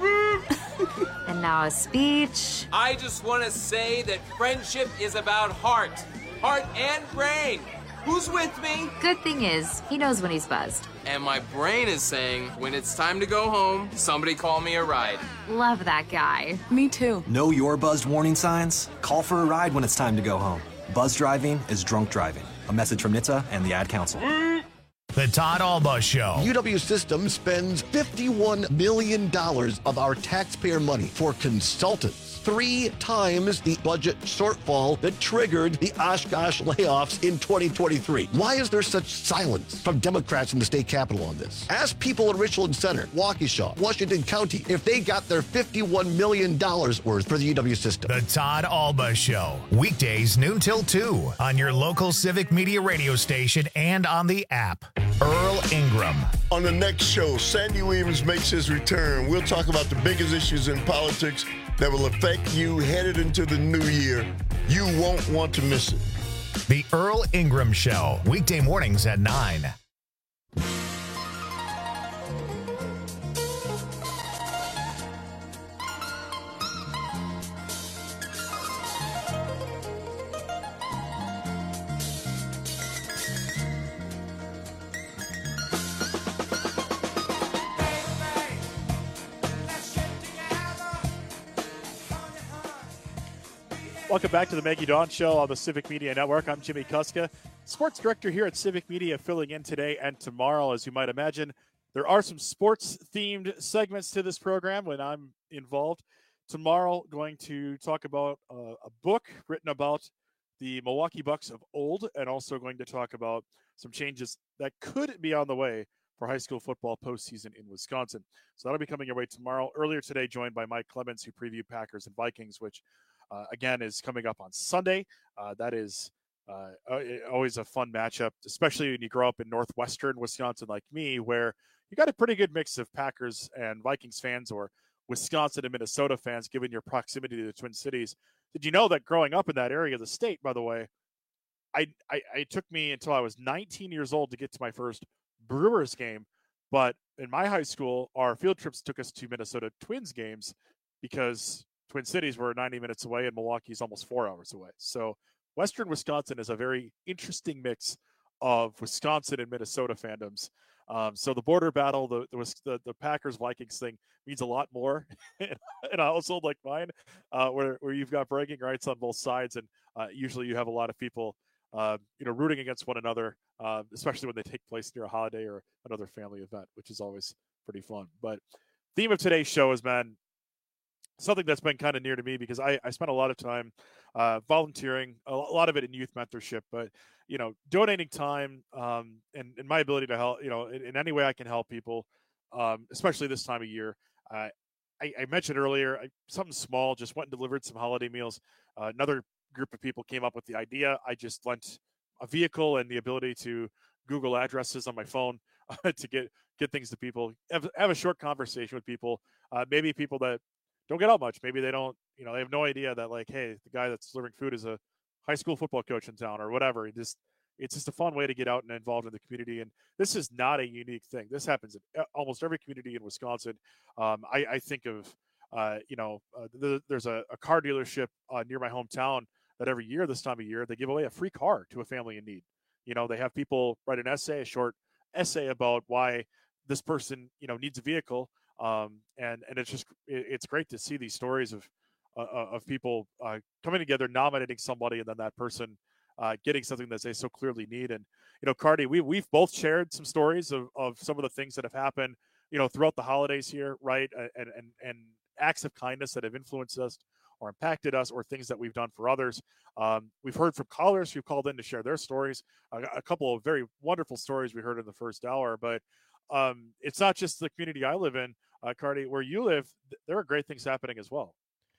And now a speech. I just want to say that friendship is about heart. Heart and brain. Who's with me? Good thing is, he knows when he's buzzed. And my brain is saying, when it's time to go home, somebody call me a ride. Love that guy. Me too. Know your buzzed warning signs? Call for a ride when it's time to go home. Buzz driving is drunk driving. A message from N H T S A and the Ad Council. The Todd Alba Show. U W Systems spends fifty-one million dollars of our taxpayer money for consultants. Three times the budget shortfall that triggered the Oshkosh layoffs in twenty twenty-three. Why is there such silence from Democrats in the state capitol on this? Ask people in Richland Center, Waukesha, Washington County, if they got their fifty-one million dollars worth for the U W system. The Todd Alba Show. Weekdays noon till two on your local Civic Media radio station and on the app. Earl Ingram. On the next show, Sandy Williams makes his return. We'll talk about the biggest issues in politics that will affect you headed into the new year. You won't want to miss it. The Earl Ingram Show, weekday mornings at nine. Welcome back to the Maggie Dawn Show on the Civic Media Network. I'm Jimmy Kuska, sports director here at Civic Media, filling in today and tomorrow. As you might imagine, there are some sports-themed segments to this program when I'm involved. Tomorrow, going to talk about uh, a book written about the Milwaukee Bucks of old, and also going to talk about some changes that could be on the way for high school football postseason in Wisconsin. So that'll be coming your way tomorrow. Earlier today, joined by Mike Clemens, who previewed Packers and Vikings, which Uh, again, is coming up on Sunday. Uh, that is uh, always a fun matchup, especially when you grow up in northwestern Wisconsin like me, where you got a pretty good mix of Packers and Vikings fans, or Wisconsin and Minnesota fans, given your proximity to the Twin Cities. Did you know that growing up in that area of the state, by the way, I, I it took me until I was nineteen years old to get to my first Brewers game. But in my high school, our field trips took us to Minnesota Twins games because Twin Cities were ninety minutes away and Milwaukee's almost four hours away. So Western Wisconsin is a very interesting mix of Wisconsin and Minnesota fandoms. Um, so the border battle, the the, the Packers Vikings thing means a lot more in, in a household like mine, uh, where where you've got bragging rights on both sides, and uh, usually you have a lot of people, uh, you know, rooting against one another, uh, especially when they take place near a holiday or another family event, which is always pretty fun. But theme of today's show is, man, something that's been kind of near to me because I, I spent a lot of time uh, volunteering, a lot of it in youth mentorship, but, you know, donating time um, and, and my ability to help, you know, in, in any way I can help people, um, especially this time of year. Uh, I, I mentioned earlier, I, something small, just went and delivered some holiday meals. Uh, another group of people came up with the idea. I just lent a vehicle and the ability to Google addresses on my phone uh, to get, get things to people, have, have a short conversation with people, uh, maybe people that don't get out much. Maybe they don't, you know, they have no idea that, like, hey, the guy that's delivering food is a high school football coach in town or whatever. It just, it's just a fun way to get out and involved in the community. And this is not a unique thing. This happens in almost every community in Wisconsin. Um, I, I think of, uh, you know, uh, the, there's a, a car dealership uh, near my hometown that every year, this time of year, they give away a free car to a family in need. You know, they have people write an essay, a short essay about why this person, you know, needs a vehicle. Um, and, and it's just, it, it's great to see these stories of, uh, of people uh, coming together, nominating somebody, and then that person uh, getting something that they so clearly need. And, you know, Cardi, we, we've both shared some stories of, of some of the things that have happened, you know, throughout the holidays here, right? And, and, and acts of kindness that have influenced us or impacted us, or things that we've done for others. Um, we've heard from callers who called in to share their stories, uh, a couple of very wonderful stories we heard in the first hour, but um, it's not just the community I live in, uh, Cardi, where you live, th- there are great things happening as well.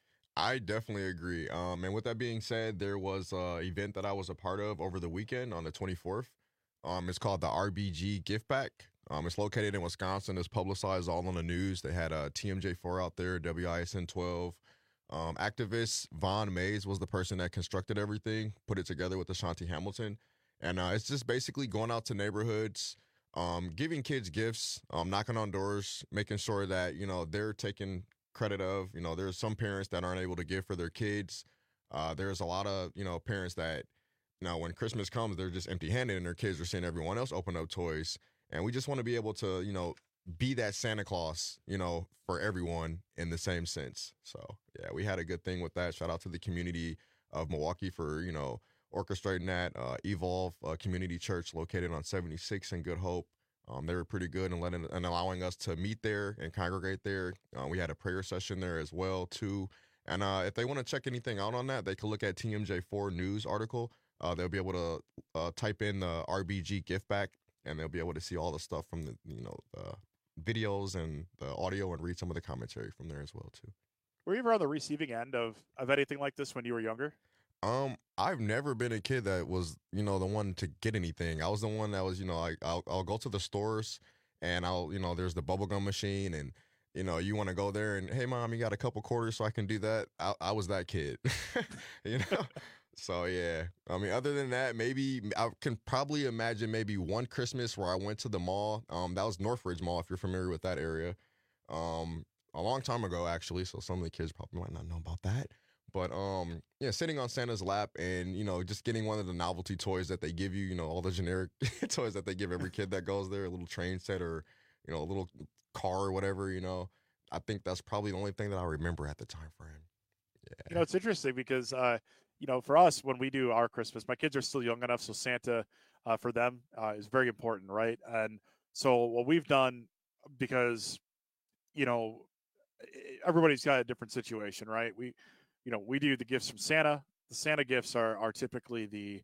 I definitely agree. Um, and with that being said, there was an event that I was a part of over the weekend on the twenty-fourth. Um, it's called the R B G Gift Pack. Um, it's located in Wisconsin. It's publicized all on the news. They had a T M J four out there, W I S N twelve. Um, activist Vaughn Mays was the person that constructed everything, put it together with Ashanti Hamilton. And uh, it's just basically going out to neighborhoods, um, giving kids gifts, um, knocking on doors, making sure that, you know, they're taking credit of, you know, there's some parents that aren't able to give for their kids. Uh, there's a lot of, you know, parents that, you know, when Christmas comes, they're just empty handed and their kids are seeing everyone else open up toys. And we just want to be able to, you know, be that Santa Claus, you know, for everyone in the same sense. So, yeah, we had a good thing with that. Shout out to the community of Milwaukee for, you know, orchestrating that. Uh, Evolve uh, Community Church located on seventy-six in Good Hope. Um, they were pretty good in letting and allowing us to meet there and congregate there. Uh, we had a prayer session there as well, too. And uh, if they want to check anything out on that, they can look at T M J four news article. Uh, they'll be able to uh, type in the R B G gift back, and they'll be able to see all the stuff from the, you know, the videos and the audio, and read some of the commentary from there as well, too. Were you ever on the receiving end of, of anything like this when you were younger? Um, I've never been a kid that was, you know, the one to get anything. I was the one that was, you know, I, I'll, I'll go to the stores and I'll, you know, there's the bubblegum machine and, you know, you want to go there and, hey, Mom, you got a couple quarters so I can do that? I, I was that kid, you know? So yeah, I mean, other than that, maybe I can probably imagine maybe one Christmas where I went to the mall. Um, that was Northridge Mall, if you're familiar with that area. Um, a long time ago, actually. So some of the kids probably might not know about that. But um, yeah, sitting on Santa's lap and you know just getting one of the novelty toys that they give you. You know, all the generic toys that they give every kid that goes there, a little train set or you know a little car or whatever. You know, I think that's probably the only thing that I remember at the time frame. Yeah. You know, it's interesting because, uh, you know, for us, when we do our Christmas, my kids are still young enough, so Santa uh, for them uh, is very important, right? And so what we've done, because, you know, everybody's got a different situation, right? We, you know, we do the gifts from Santa. The Santa gifts are are typically the,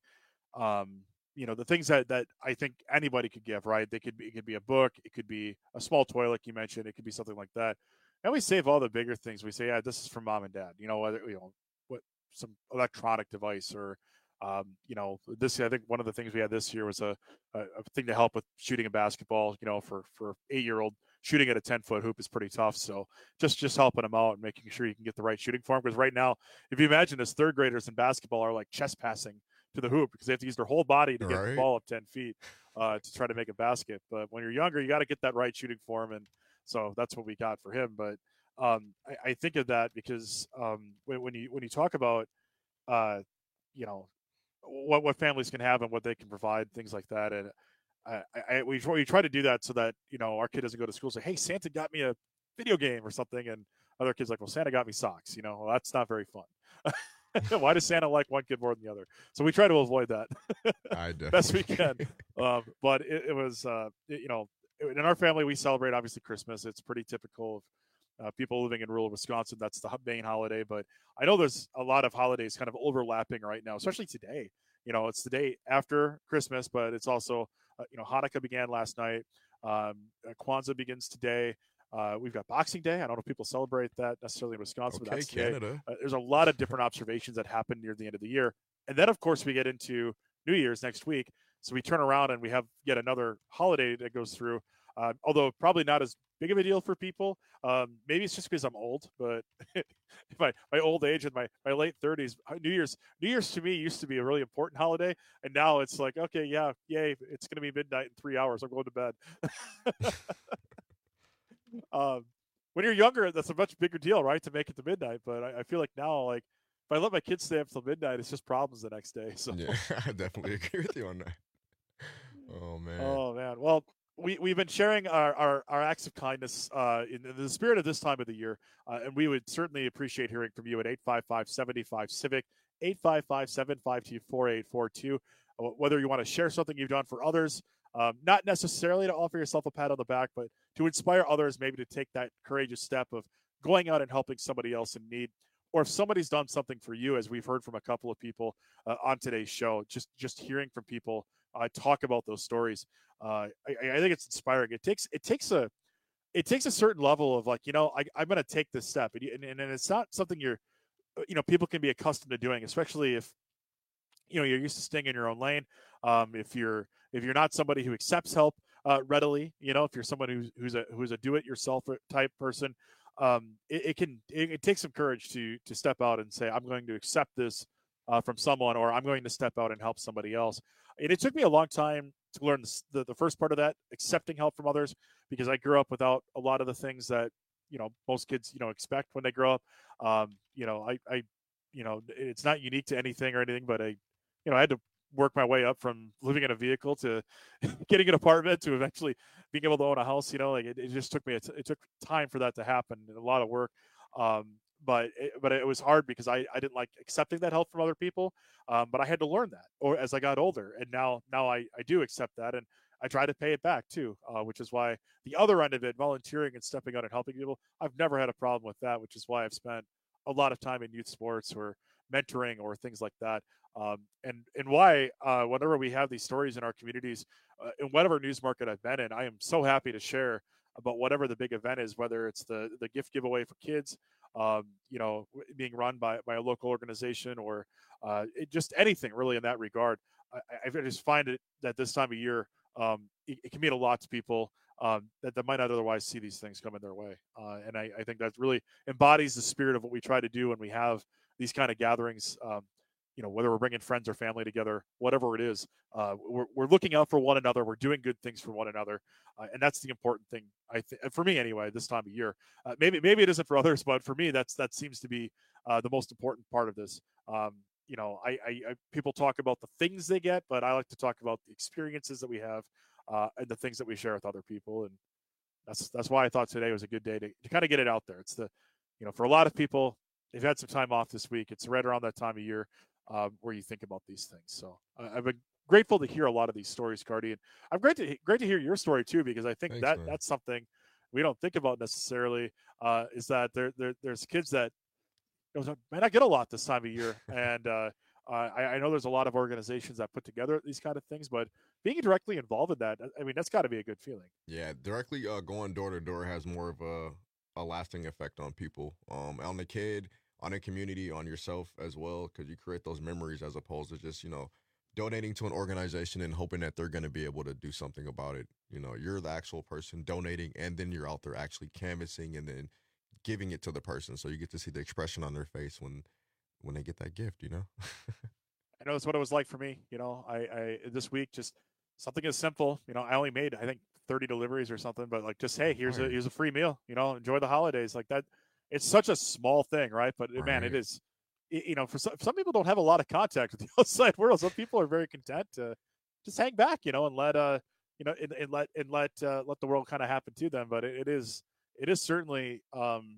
um, you know, the things that, that I think anybody could give, right? They could be, it could be a book, it could be a small toy, like you mentioned, it could be something like that. And we save all the bigger things. We say, yeah, this is from mom and dad. You know, whether you know what some electronic device or, um, you know, this. I think one of the things we had this year was a, a, a thing to help with shooting a basketball. You know, for for eight year old shooting at a ten foot hoop is pretty tough. So just just helping them out and making sure you can get the right shooting form. Because right now, if you imagine this, third graders in basketball are like chest passing to the hoop because they have to use their whole body to get Right. the ball up ten feet uh, to try to make a basket. But when you're younger, you got to get that right shooting form and. So that's what we got for him. But um, I, I think of that because um, when, when you when you talk about, uh, you know, what what families can have and what they can provide, things like that, and I, I we we try to do that so that you know our kid doesn't go to school and say, hey, Santa got me a video game or something, and other kids like, well, Santa got me socks. You know, well, that's not very fun. Why does Santa like one kid more than the other? So we try to avoid that I best we can. Um, but it, it was, uh, it, you know. In our family, we celebrate obviously Christmas. It's pretty typical of uh, people living in rural Wisconsin. That's the main holiday. But I know there's a lot of holidays kind of overlapping right now, especially today. You know, it's the day after Christmas, but it's also, uh, you know, Hanukkah began last night. Um, Kwanzaa begins today. Uh, we've got Boxing Day. I don't know if people celebrate that necessarily in Wisconsin, Okay, but that's Canada. today. Uh, there's a lot of different observations that happen near the end of the year. And then, of course, we get into New Year's next week. So we turn around and we have yet another holiday that goes through, uh, although probably not as big of a deal for people. Um, maybe it's just because I'm old, but my my old age and my, my late thirties, New Year's New Year's to me used to be a really important holiday, and now it's like, okay, yeah, yay, it's going to be midnight in three hours. I'm going to bed. um, when you're younger, that's a much bigger deal, right, to make it to midnight. But I, I feel like now, like if I let my kids stay up till midnight, it's just problems the next day. So Yeah, I definitely agree with you on that. Oh man. Oh man. Well, we we've been sharing our our, our acts of kindness uh, in, in the spirit of this time of the year, uh, and we would certainly appreciate hearing from you at eight five five, seven five, civic, eight five five, seven five two, four eight four two. Uh, whether you want to share something you've done for others, um, not necessarily to offer yourself a pat on the back, but to inspire others maybe to take that courageous step of going out and helping somebody else in need. Or if somebody's done something for you, as we've heard from a couple of people uh, on today's show, just just hearing from people uh, talk about those stories, uh, I, I think it's inspiring. It takes it takes a it takes a certain level of like, you know, I, I'm going to take this step, and, and and it's not something you're, you know, people can be accustomed to doing, especially if, you know, you're used to staying in your own lane. Um, if you're if you're not somebody who accepts help uh, readily, you know, if you're someone who's who's a who's a do-it-yourself type person. Um, it, it can it, it takes some courage to to step out and say, I'm going to accept this uh, from someone, or I'm going to step out and help somebody else. And it took me a long time to learn the, the first part of that, accepting help from others, because I grew up without a lot of the things that, you know, most kids, you know, expect when they grow up. Um, you know, I, I, you know, it's not unique to anything or anything, but I, you know, I had to work my way up from living in a vehicle to getting an apartment to eventually being able to own a house. You know, like it, it just took me, it, it took time for that to happen, and a lot of work. Um, but, it, but it was hard because I, I didn't like accepting that help from other people. Um, but I had to learn that, or as I got older, and now, now I, I do accept that. And I try to pay it back too, uh, which is why the other end of it, volunteering and stepping out and helping people, I've never had a problem with that, which is why I've spent a lot of time in youth sports or mentoring or things like that. Um, and, and why, uh, whenever we have these stories in our communities, uh, in whatever news market I've been in, I am so happy to share about whatever the big event is, whether it's the, the gift giveaway for kids, um, you know, being run by, by a local organization, or uh, it, just anything really in that regard. I, I just find it that this time of year, um, it, it can mean a lot to people um, that, that might not otherwise see these things coming their way. Uh, and I, I think that really embodies the spirit of what we try to do when we have these kind of gatherings. Um, you know, whether we're bringing friends or family together, whatever it is, uh, we're, we're looking out for one another. We're doing good things for one another. Uh, and that's the important thing, I think, for me anyway, this time of year. Uh, maybe maybe it isn't for others, but for me, that's that seems to be uh, the most important part of this. Um, you know, I, I, I people talk about the things they get, but I like to talk about the experiences that we have uh, and the things that we share with other people. And that's that's why I thought today was a good day to, to kind of get it out there. It's the, you know, for a lot of people, they've had some time off this week. It's right around that time of year um, where you think about these things. So uh, I've been grateful to hear a lot of these stories, Cardi. And I'm great to great to hear your story too, because I think Thanks, that man. that's something we don't think about necessarily. Uh, is that there, there there's kids that you know, may not get a lot this time of year, and uh, uh, I, I know there's a lot of organizations that put together these kind of things, but being directly involved in that, I mean, that's got to be a good feeling. Yeah, directly uh, going door to door has more of a, a lasting effect on people, um, on the kid, on the community, on yourself as well, because you create those memories as opposed to just, you know, donating to an organization and hoping that they're going to be able to do something about it. You know, you're the actual person donating, and then you're out there actually canvassing and then giving it to the person. So you get to see the expression on their face when when they get that gift, you know? I know that's what it was like for me. You know, I, I this week, just something as simple, you know, I only made, I think, thirty deliveries or something, but like just, hey, here's a, here's a free meal, you know, enjoy the holidays like that. It's such a small thing, right? But right. man, it is, you know, for some, some people don't have a lot of contact with the outside world. Some people are very content to just hang back, you know, and let, uh, you know, and, and let, and let, uh, let the world kind of happen to them. But it, it is, it is certainly, um,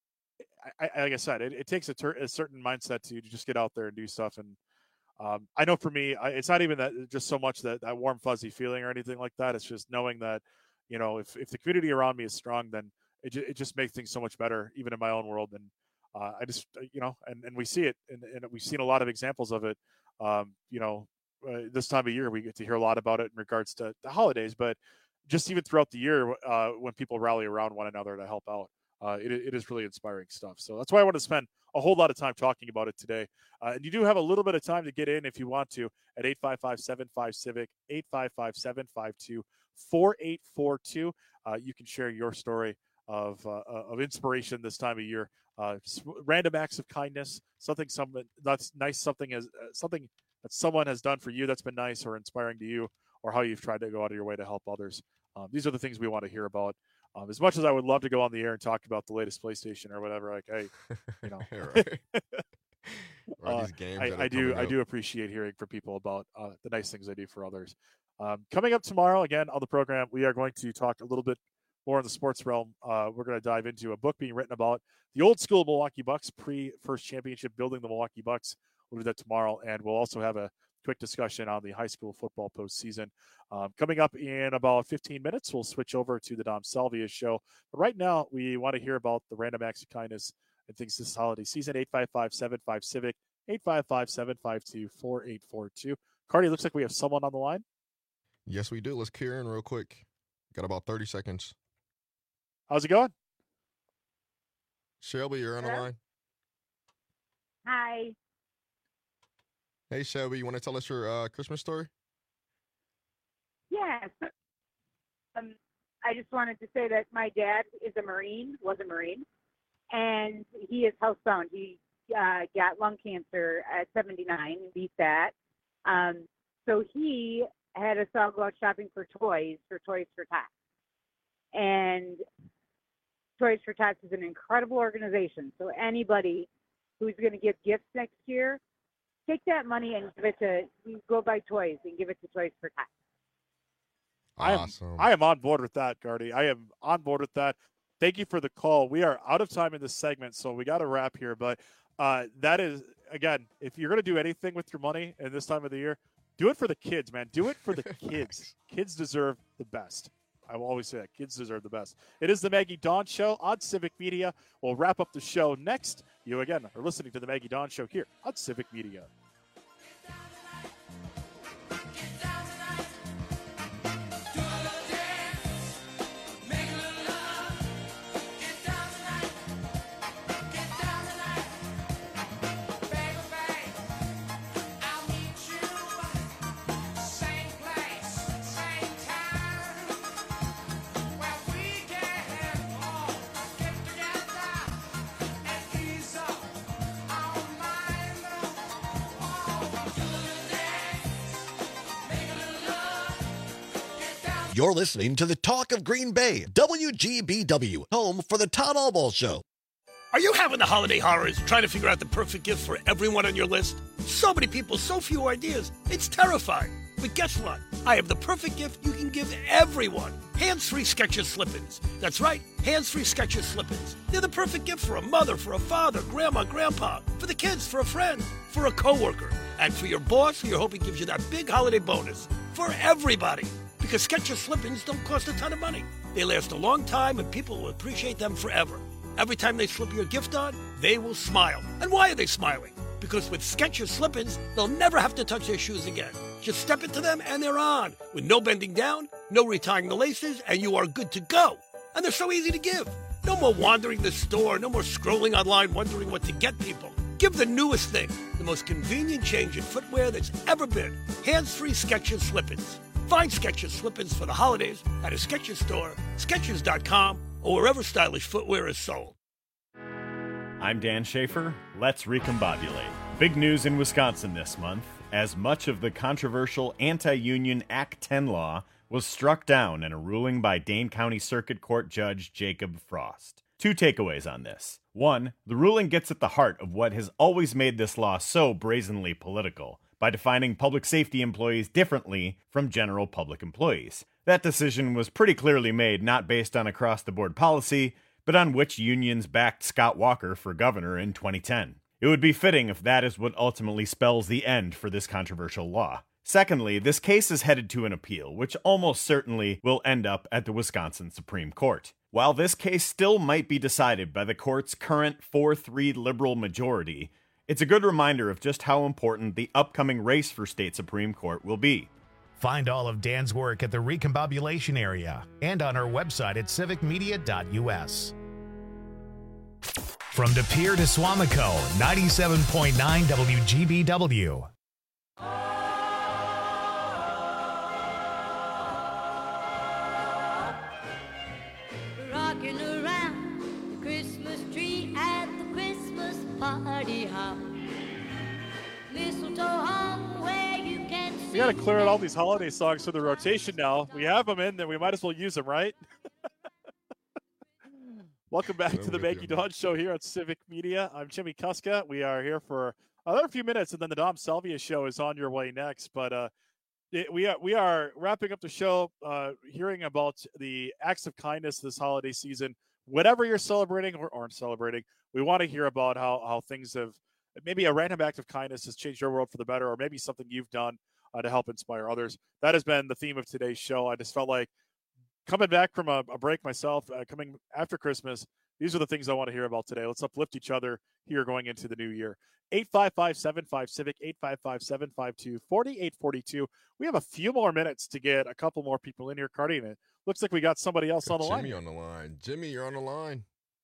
I, I, like I said, it, it takes a, ter- a certain mindset to, to just get out there and do stuff. And um, I know for me, I, it's not even that just so much that, that warm, fuzzy feeling or anything like that. It's just knowing that, you know, if, if the community around me is strong, then it, ju- it just makes things so much better, even in my own world. And uh, I just, you know, and, and we see it, and, and we've seen a lot of examples of it. Um, you know, uh, this time of year, we get to hear a lot about it in regards to the holidays, but just even throughout the year, uh, when people rally around one another to help out. Uh, it, it is really inspiring stuff. So that's why I want to spend a whole lot of time talking about it today. Uh, and you do have a little bit of time to get in if you want to at eight five five, seven five, civic, eight five five, seven five two, four eight four two. Uh, you can share your story of uh, of inspiration this time of year. Uh, random acts of kindness, something some that's nice, something as uh, something that someone has done for you that's been nice or inspiring to you, or how you've tried to go out of your way to help others. Um, these are the things we want to hear about. Um, as much as I would love to go on the air and talk about the latest PlayStation or whatever, like, hey, you know, uh, I, I do, I do appreciate hearing from people about uh, the nice things they do for others. Um, coming up tomorrow, again on the program, we are going to talk a little bit more in the sports realm. Uh, we're going to dive into a book being written about the old school Milwaukee Bucks pre-first championship, building the Milwaukee Bucks. We'll do that tomorrow, and we'll also have a quick discussion on the high school football postseason. Um, coming up in about fifteen minutes, we'll switch over to the Dom Salvia show. But right now, we want to hear about the random acts of kindness and things this holiday season. eight five five, seven five, civic, eight five five, seven five two, four eight four two. Cardi, looks like we have someone on the line. Yes, we do. Let's key in real quick. Got about thirty seconds. How's it going? Shelby, you're on the line. Hi. Hey, Shelby, you want to tell us your uh, Christmas story? Yes. Um, I just wanted to say that my dad is a Marine, was a Marine, and he is housebound. He uh, got lung cancer at seventy-nine and beat that. Um, so he had us all go out shopping for toys, for Toys for Tots. And Toys for Tots is an incredible organization. So anybody who's going to give gifts next year, take that money and give it to, go buy toys and give it to Toys for Tots. Awesome. I am, I am on board with that, Gardy. I am on board with that. Thank you for the call. We are out of time in this segment, so we got to wrap here. But uh, that is, again, if you're going to do anything with your money in this time of the year, do it for the kids, man. Do it for the kids. Kids deserve the best. I will always say that. Kids deserve the best. It is the Maggie Dawn Show on Civic Media. We'll wrap up the show next. You, again, are listening to the Maggie Dawn Show here on Civic Media. You're listening to the Talk of Green Bay, W G B W, home for the Todd Allball Show. Are you having the holiday horrors trying to figure out the perfect gift for everyone on your list? So many people, so few ideas. It's terrifying. But guess what? I have the perfect gift you can give everyone. Hands-free Skechers Slip-ins. That's right, hands-free Skechers Slip-ins. They're the perfect gift for a mother, for a father, grandma, grandpa, for the kids, for a friend, for a coworker, and for your boss who you're hoping gives you that big holiday bonus. For everybody. Because Skechers Slip-ins don't cost a ton of money. They last a long time and people will appreciate them forever. Every time they slip your gift on, they will smile. And why are they smiling? Because with Skechers Slip-ins, they'll never have to touch their shoes again. Just step into them and they're on, with no bending down, no retying the laces, and you are good to go. And they're so easy to give. No more wandering the store, no more scrolling online wondering what to get people. Give the newest thing, the most convenient change in footwear that's ever been. Hands-free Skechers Slip-ins. Find Skechers Slip-ins for the holidays at a Skechers store, Skechers dot com, or wherever stylish footwear is sold. I'm Dan Schaefer. Let's recombobulate. Big news in Wisconsin this month, as much of the controversial anti-union Act ten law was struck down in a ruling by Dane County Circuit Court Judge Jacob Frost. Two takeaways on this. One, the ruling gets at the heart of what has always made this law so brazenly political, by defining public safety employees differently from general public employees. That decision was pretty clearly made not based on across-the-board policy, but on which unions backed Scott Walker for governor in twenty ten. It would be fitting if that is what ultimately spells the end for this controversial law. Secondly, this case is headed to an appeal, which almost certainly will end up at the Wisconsin Supreme Court. While this case still might be decided by the court's current four three liberal majority, it's a good reminder of just how important the upcoming race for state Supreme Court will be. Find all of Dan's work at the Recombobulation area and on our website at civic media dot u s. From De Pere to Swamico, ninety-seven point nine W G B W. Rocking around the Christmas tree at the Christmas party hop. Mistletoe hung where you can see. We got to clear out all these holiday songs for the rotation now. We have them in there. We might as well use them, right? Welcome back to the Maggie Dawn Show here on Civic Media. I'm Jimmy Kuska. We are here for another few minutes, and then the Dom Salvia Show is on your way next. But uh, it, we are we are wrapping up the show, uh, hearing about the acts of kindness this holiday season. Whatever you're celebrating or aren't celebrating, we want to hear about how how things have, maybe a random act of kindness has changed your world for the better, or maybe something you've done uh, to help inspire others. That has been the theme of today's show. I just felt like, coming back from a, a break myself, uh, coming after Christmas, these are the things I want to hear about today. Let's uplift each other here going into the new year. eight five five, seven five, CIVIC, eight five five, seven five two, four eight four two. We have a few more minutes to get a couple more people in here. Cardi, it looks like we got somebody else on the Jimmy line. Jimmy on the line. Jimmy, you're on the line.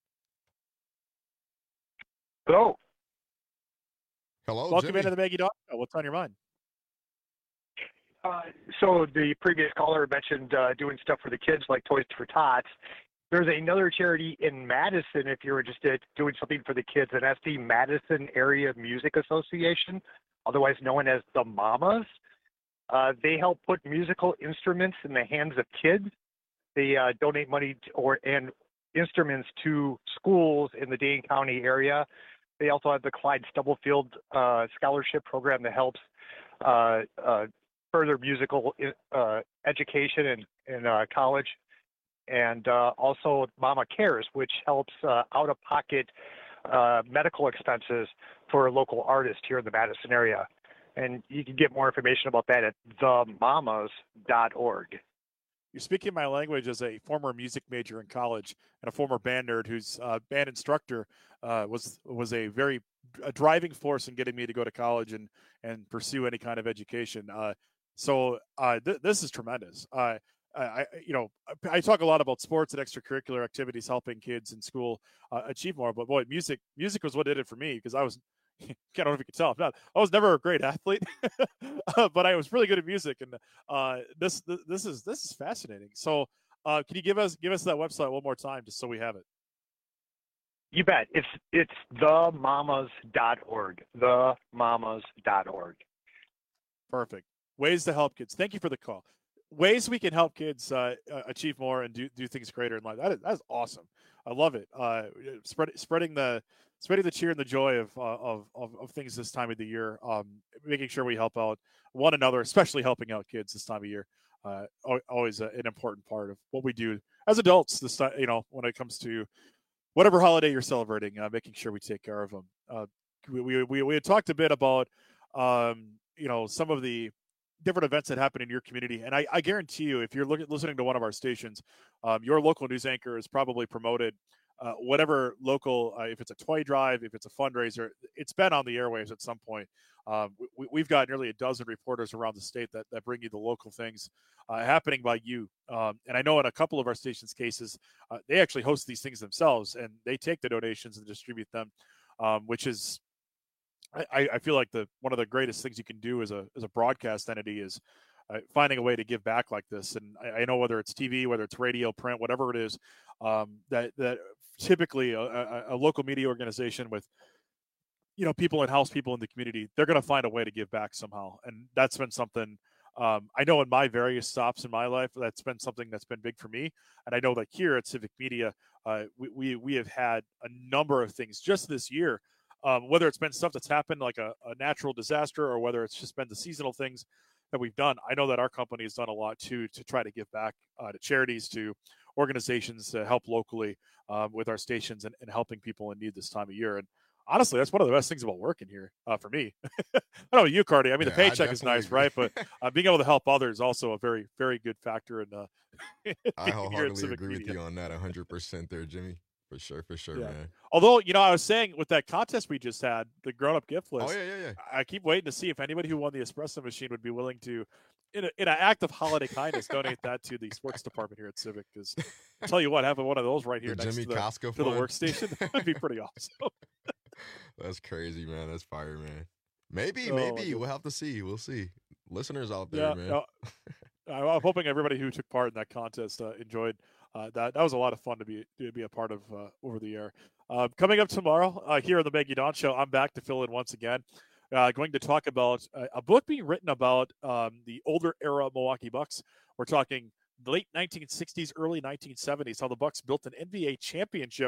Hello. Hello, Welcome Jimmy. into the Maggie Dawn Show. What's on your mind? Uh, so the previous caller mentioned uh, doing stuff for the kids like Toys for Tots. There's another charity in Madison, if you're interested, doing something for the kids, and that's the Madison Area Music Association, otherwise known as the Mamas. Uh, they help put musical instruments in the hands of kids. They uh, donate money to, or and instruments to schools in the Dane County area. They also have the Clyde Stubblefield uh, Scholarship Program that helps uh, uh, further musical uh, education in, in uh, college, and uh, also Mama Cares, which helps uh, out-of-pocket uh, medical expenses for local artists here in the Madison area. And you can get more information about that at the mamas dot org. You're speaking my language as a former music major in college and a former band nerd whose uh, band instructor uh, was was a very a driving force in getting me to go to college and and pursue any kind of education. Uh, so uh, th- this is tremendous. Uh, I, you know, I talk a lot about sports and extracurricular activities helping kids in school uh, achieve more. But boy, music music was what did it for me, because I was, I don't know if you can tell, I'm not, I was never a great athlete, but I was really good at music. And uh, this this is this is fascinating. So uh, can you give us give us that website one more time, just so we have it? You bet. It's it's the mamas dot org. the mamas dot org. Perfect. Ways to help kids. Thank you for the call. ways we can help kids uh, achieve more and do, do things greater in life. That is, that is awesome. I love it. Uh, spread, spreading the spreading the cheer and the joy of, uh, of, of of things this time of the year. Um, making sure we help out one another, especially helping out kids this time of year. Uh, always a, an important part of what we do as adults. This time, you know, when it comes to whatever holiday you're celebrating, uh, making sure we take care of them. Uh, we, we we we had talked a bit about um, you know, some of the different events that happen in your community. And I, I guarantee you, if you're looking, listening to one of our stations, um, your local news anchor is probably promoted uh, whatever local, uh, if it's a toy drive, if it's a fundraiser, it's been on the airwaves at some point. Um, we, we've got nearly a dozen reporters around the state that, that bring you the local things uh, happening by you. Um, and I know in a couple of our stations' cases, uh, they actually host these things themselves, and they take the donations and distribute them, um, which is, I, I feel like the one of the greatest things you can do as a as a broadcast entity is uh, finding a way to give back like this. And I, I know whether it's T V, whether it's radio, print, whatever it is, um, that that typically a, a, a local media organization with, you know, people and house people in the community, they're going to find a way to give back somehow. And that's been something um, I know in my various stops in my life, that's been something that's been big for me. And I know that here at Civic Media, uh, we, we we have had a number of things just this year. Um, whether it's been stuff that's happened like a, a natural disaster or whether it's just been the seasonal things that we've done. I know that our company has done a lot too to try to give back uh, to charities, to organizations to help locally um, with our stations and, and helping people in need this time of year. And honestly, that's one of the best things about working here uh, for me. I don't know you, Cardi. I mean, yeah, the paycheck is nice, agree. Right? But uh, being able to help others is also a very, very good factor in uh, I wholeheartedly agree Media. with you on that one hundred percent there, Jimmy. For sure, for sure, yeah. man. Although, you know, I was saying with that contest we just had, the grown-up gift list. Oh, yeah, yeah, yeah. I keep waiting to see if anybody who won the espresso machine would be willing to, in, a, in an act of holiday kindness, donate that to the sports department here at Civic. Because I'll tell you what, having one of those right here the next Jimmy to the, Costco to the workstation, that would be pretty awesome. That's crazy, man. That's fire, man. Maybe, oh, maybe. We'll have to see. We'll see. Listeners out there, yeah, man. No, I'm hoping everybody who took part in that contest uh, enjoyed Uh, that that was a lot of fun to be to be a part of uh, over the air. Uh, coming up tomorrow uh, here on the Maggie Dawn Show, I'm back to fill in once again. Uh, going to talk about a, a book being written about um, the older era Milwaukee Bucks. We're talking the late nineteen sixties, early nineteen seventies, how the Bucks built an N B A championship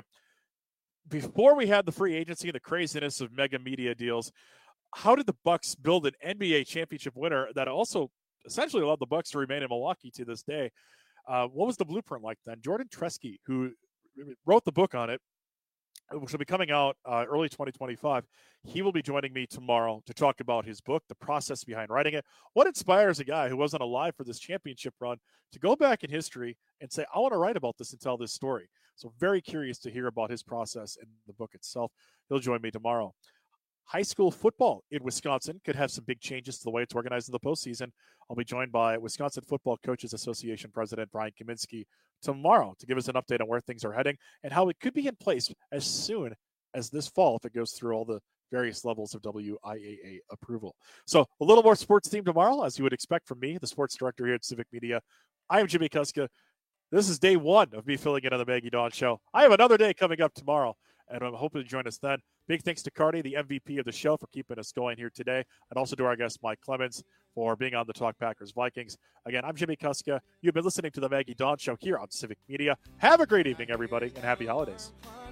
before we had the free agency and the craziness of mega media deals. How did the Bucks build an N B A championship winner that also essentially allowed the Bucks to remain in Milwaukee to this day? Uh, what was the blueprint like then? Jordan Tresky, who wrote the book on it, which will be coming out uh, early twenty twenty-five, he will be joining me tomorrow to talk about his book, the process behind writing it. What inspires a guy who wasn't alive for this championship run to go back in history and say, I want to write about this and tell this story? So very curious to hear about his process and the book itself. He'll join me tomorrow. High school football in Wisconsin could have some big changes to the way it's organized in the postseason. I'll be joined by Wisconsin Football Coaches Association President Brian Kaminsky tomorrow to give us an update on where things are heading and how it could be in place as soon as this fall if it goes through all the various levels of W I A A approval. So a little more sports theme tomorrow, as you would expect from me, the sports director here at Civic Media. I am Jimmy Kuska. This is day one of me filling in on the Maggie Dawn Show. I have another day coming up tomorrow, and I'm hoping to join us then. Big thanks to Cardi, the M V P of the show, for keeping us going here today, and also to our guest, Mike Clemens, for being on the Talk Packers Vikings. Again, I'm Jimmy Kuska. You've been listening to the Maggie Dawn Show here on Civic Media. Have a great evening, everybody, and happy holidays.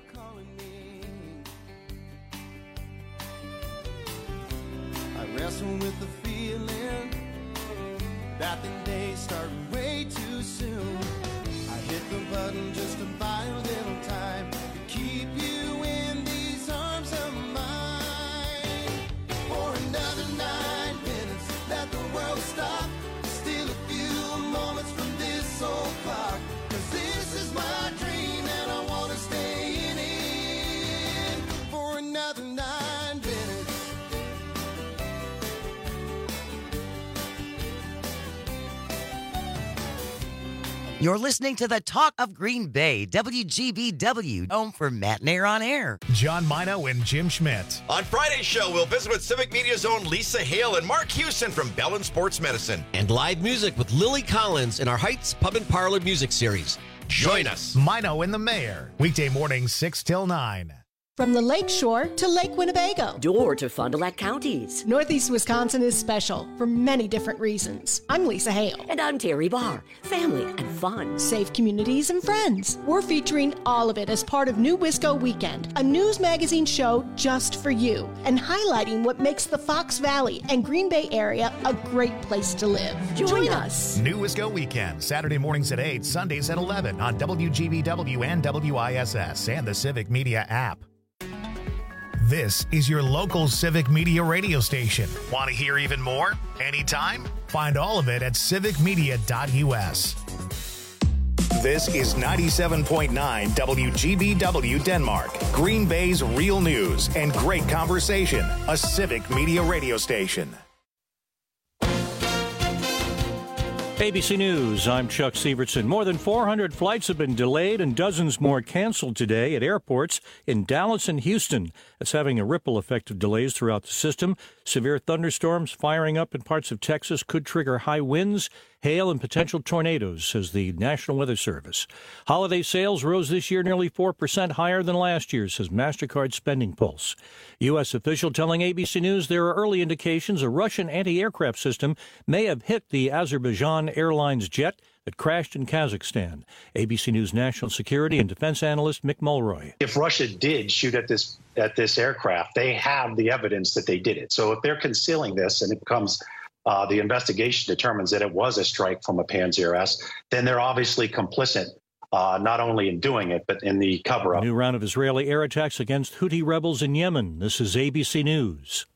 I wrestle with the feeling that the day started way too soon. I hit the button just to buy a little time to keep you in these arms of mine. For another nine minutes, let the world stop. Still a few moments from this old clock. Cause this is my dream and I want to stay in it for another nine minutes. You're listening to the Talk of Green Bay, W G B W, home for Matt Nair on Air. John Mino and Jim Schmidt. On Friday's show, we'll visit with Civic Media's own Lisa Hale and Mark Houston from Bell and Sports Medicine. And live music with Lily Collins in our Heights Pub and Parlor music series. Join us. Mino and the Mayor. Weekday mornings, six till nine. From the Lake Shore to Lake Winnebago. Door to Fond du Lac counties. Northeast Wisconsin is special for many different reasons. I'm Lisa Hale. And I'm Terry Barr. Family and fun. Safe communities and friends. We're featuring all of it as part of New Wisco Weekend, a news magazine show just for you, and highlighting what makes the Fox Valley and Green Bay area a great place to live. Join, Join us. us. New Wisco Weekend, Saturday mornings at eight, Sundays at eleven on W G B W and W I S S and the Civic Media app. This is your local Civic Media radio station. Want to hear even more? Anytime? Find all of it at civic media dot U S. This is ninety-seven point nine W G B W Denmark, Green Bay's real news and great conversation, a Civic Media radio station. A B C News, I'm Chuck Sievertson. More than four hundred flights have been delayed and dozens more canceled today at airports in Dallas and Houston. That's having a ripple effect of delays throughout the system. Severe thunderstorms firing up in parts of Texas could trigger high winds, hail, and potential tornadoes, says the National Weather Service. Holiday sales rose this year nearly four percent higher than last year, says MasterCard Spending Pulse. U S official telling A B C News there are early indications a Russian anti-aircraft system may have hit the Azerbaijan Airlines jet that crashed in Kazakhstan. A B C News national security and defense analyst Mick Mulroy. If Russia did shoot at this at this aircraft, they have the evidence that they did it. So if they're concealing this and it becomes uh, the investigation determines that it was a strike from a Panzer S, then they're obviously complicit, uh, not only in doing it, but in the cover-up. A new round of Israeli air attacks against Houthi rebels in Yemen. This is A B C News.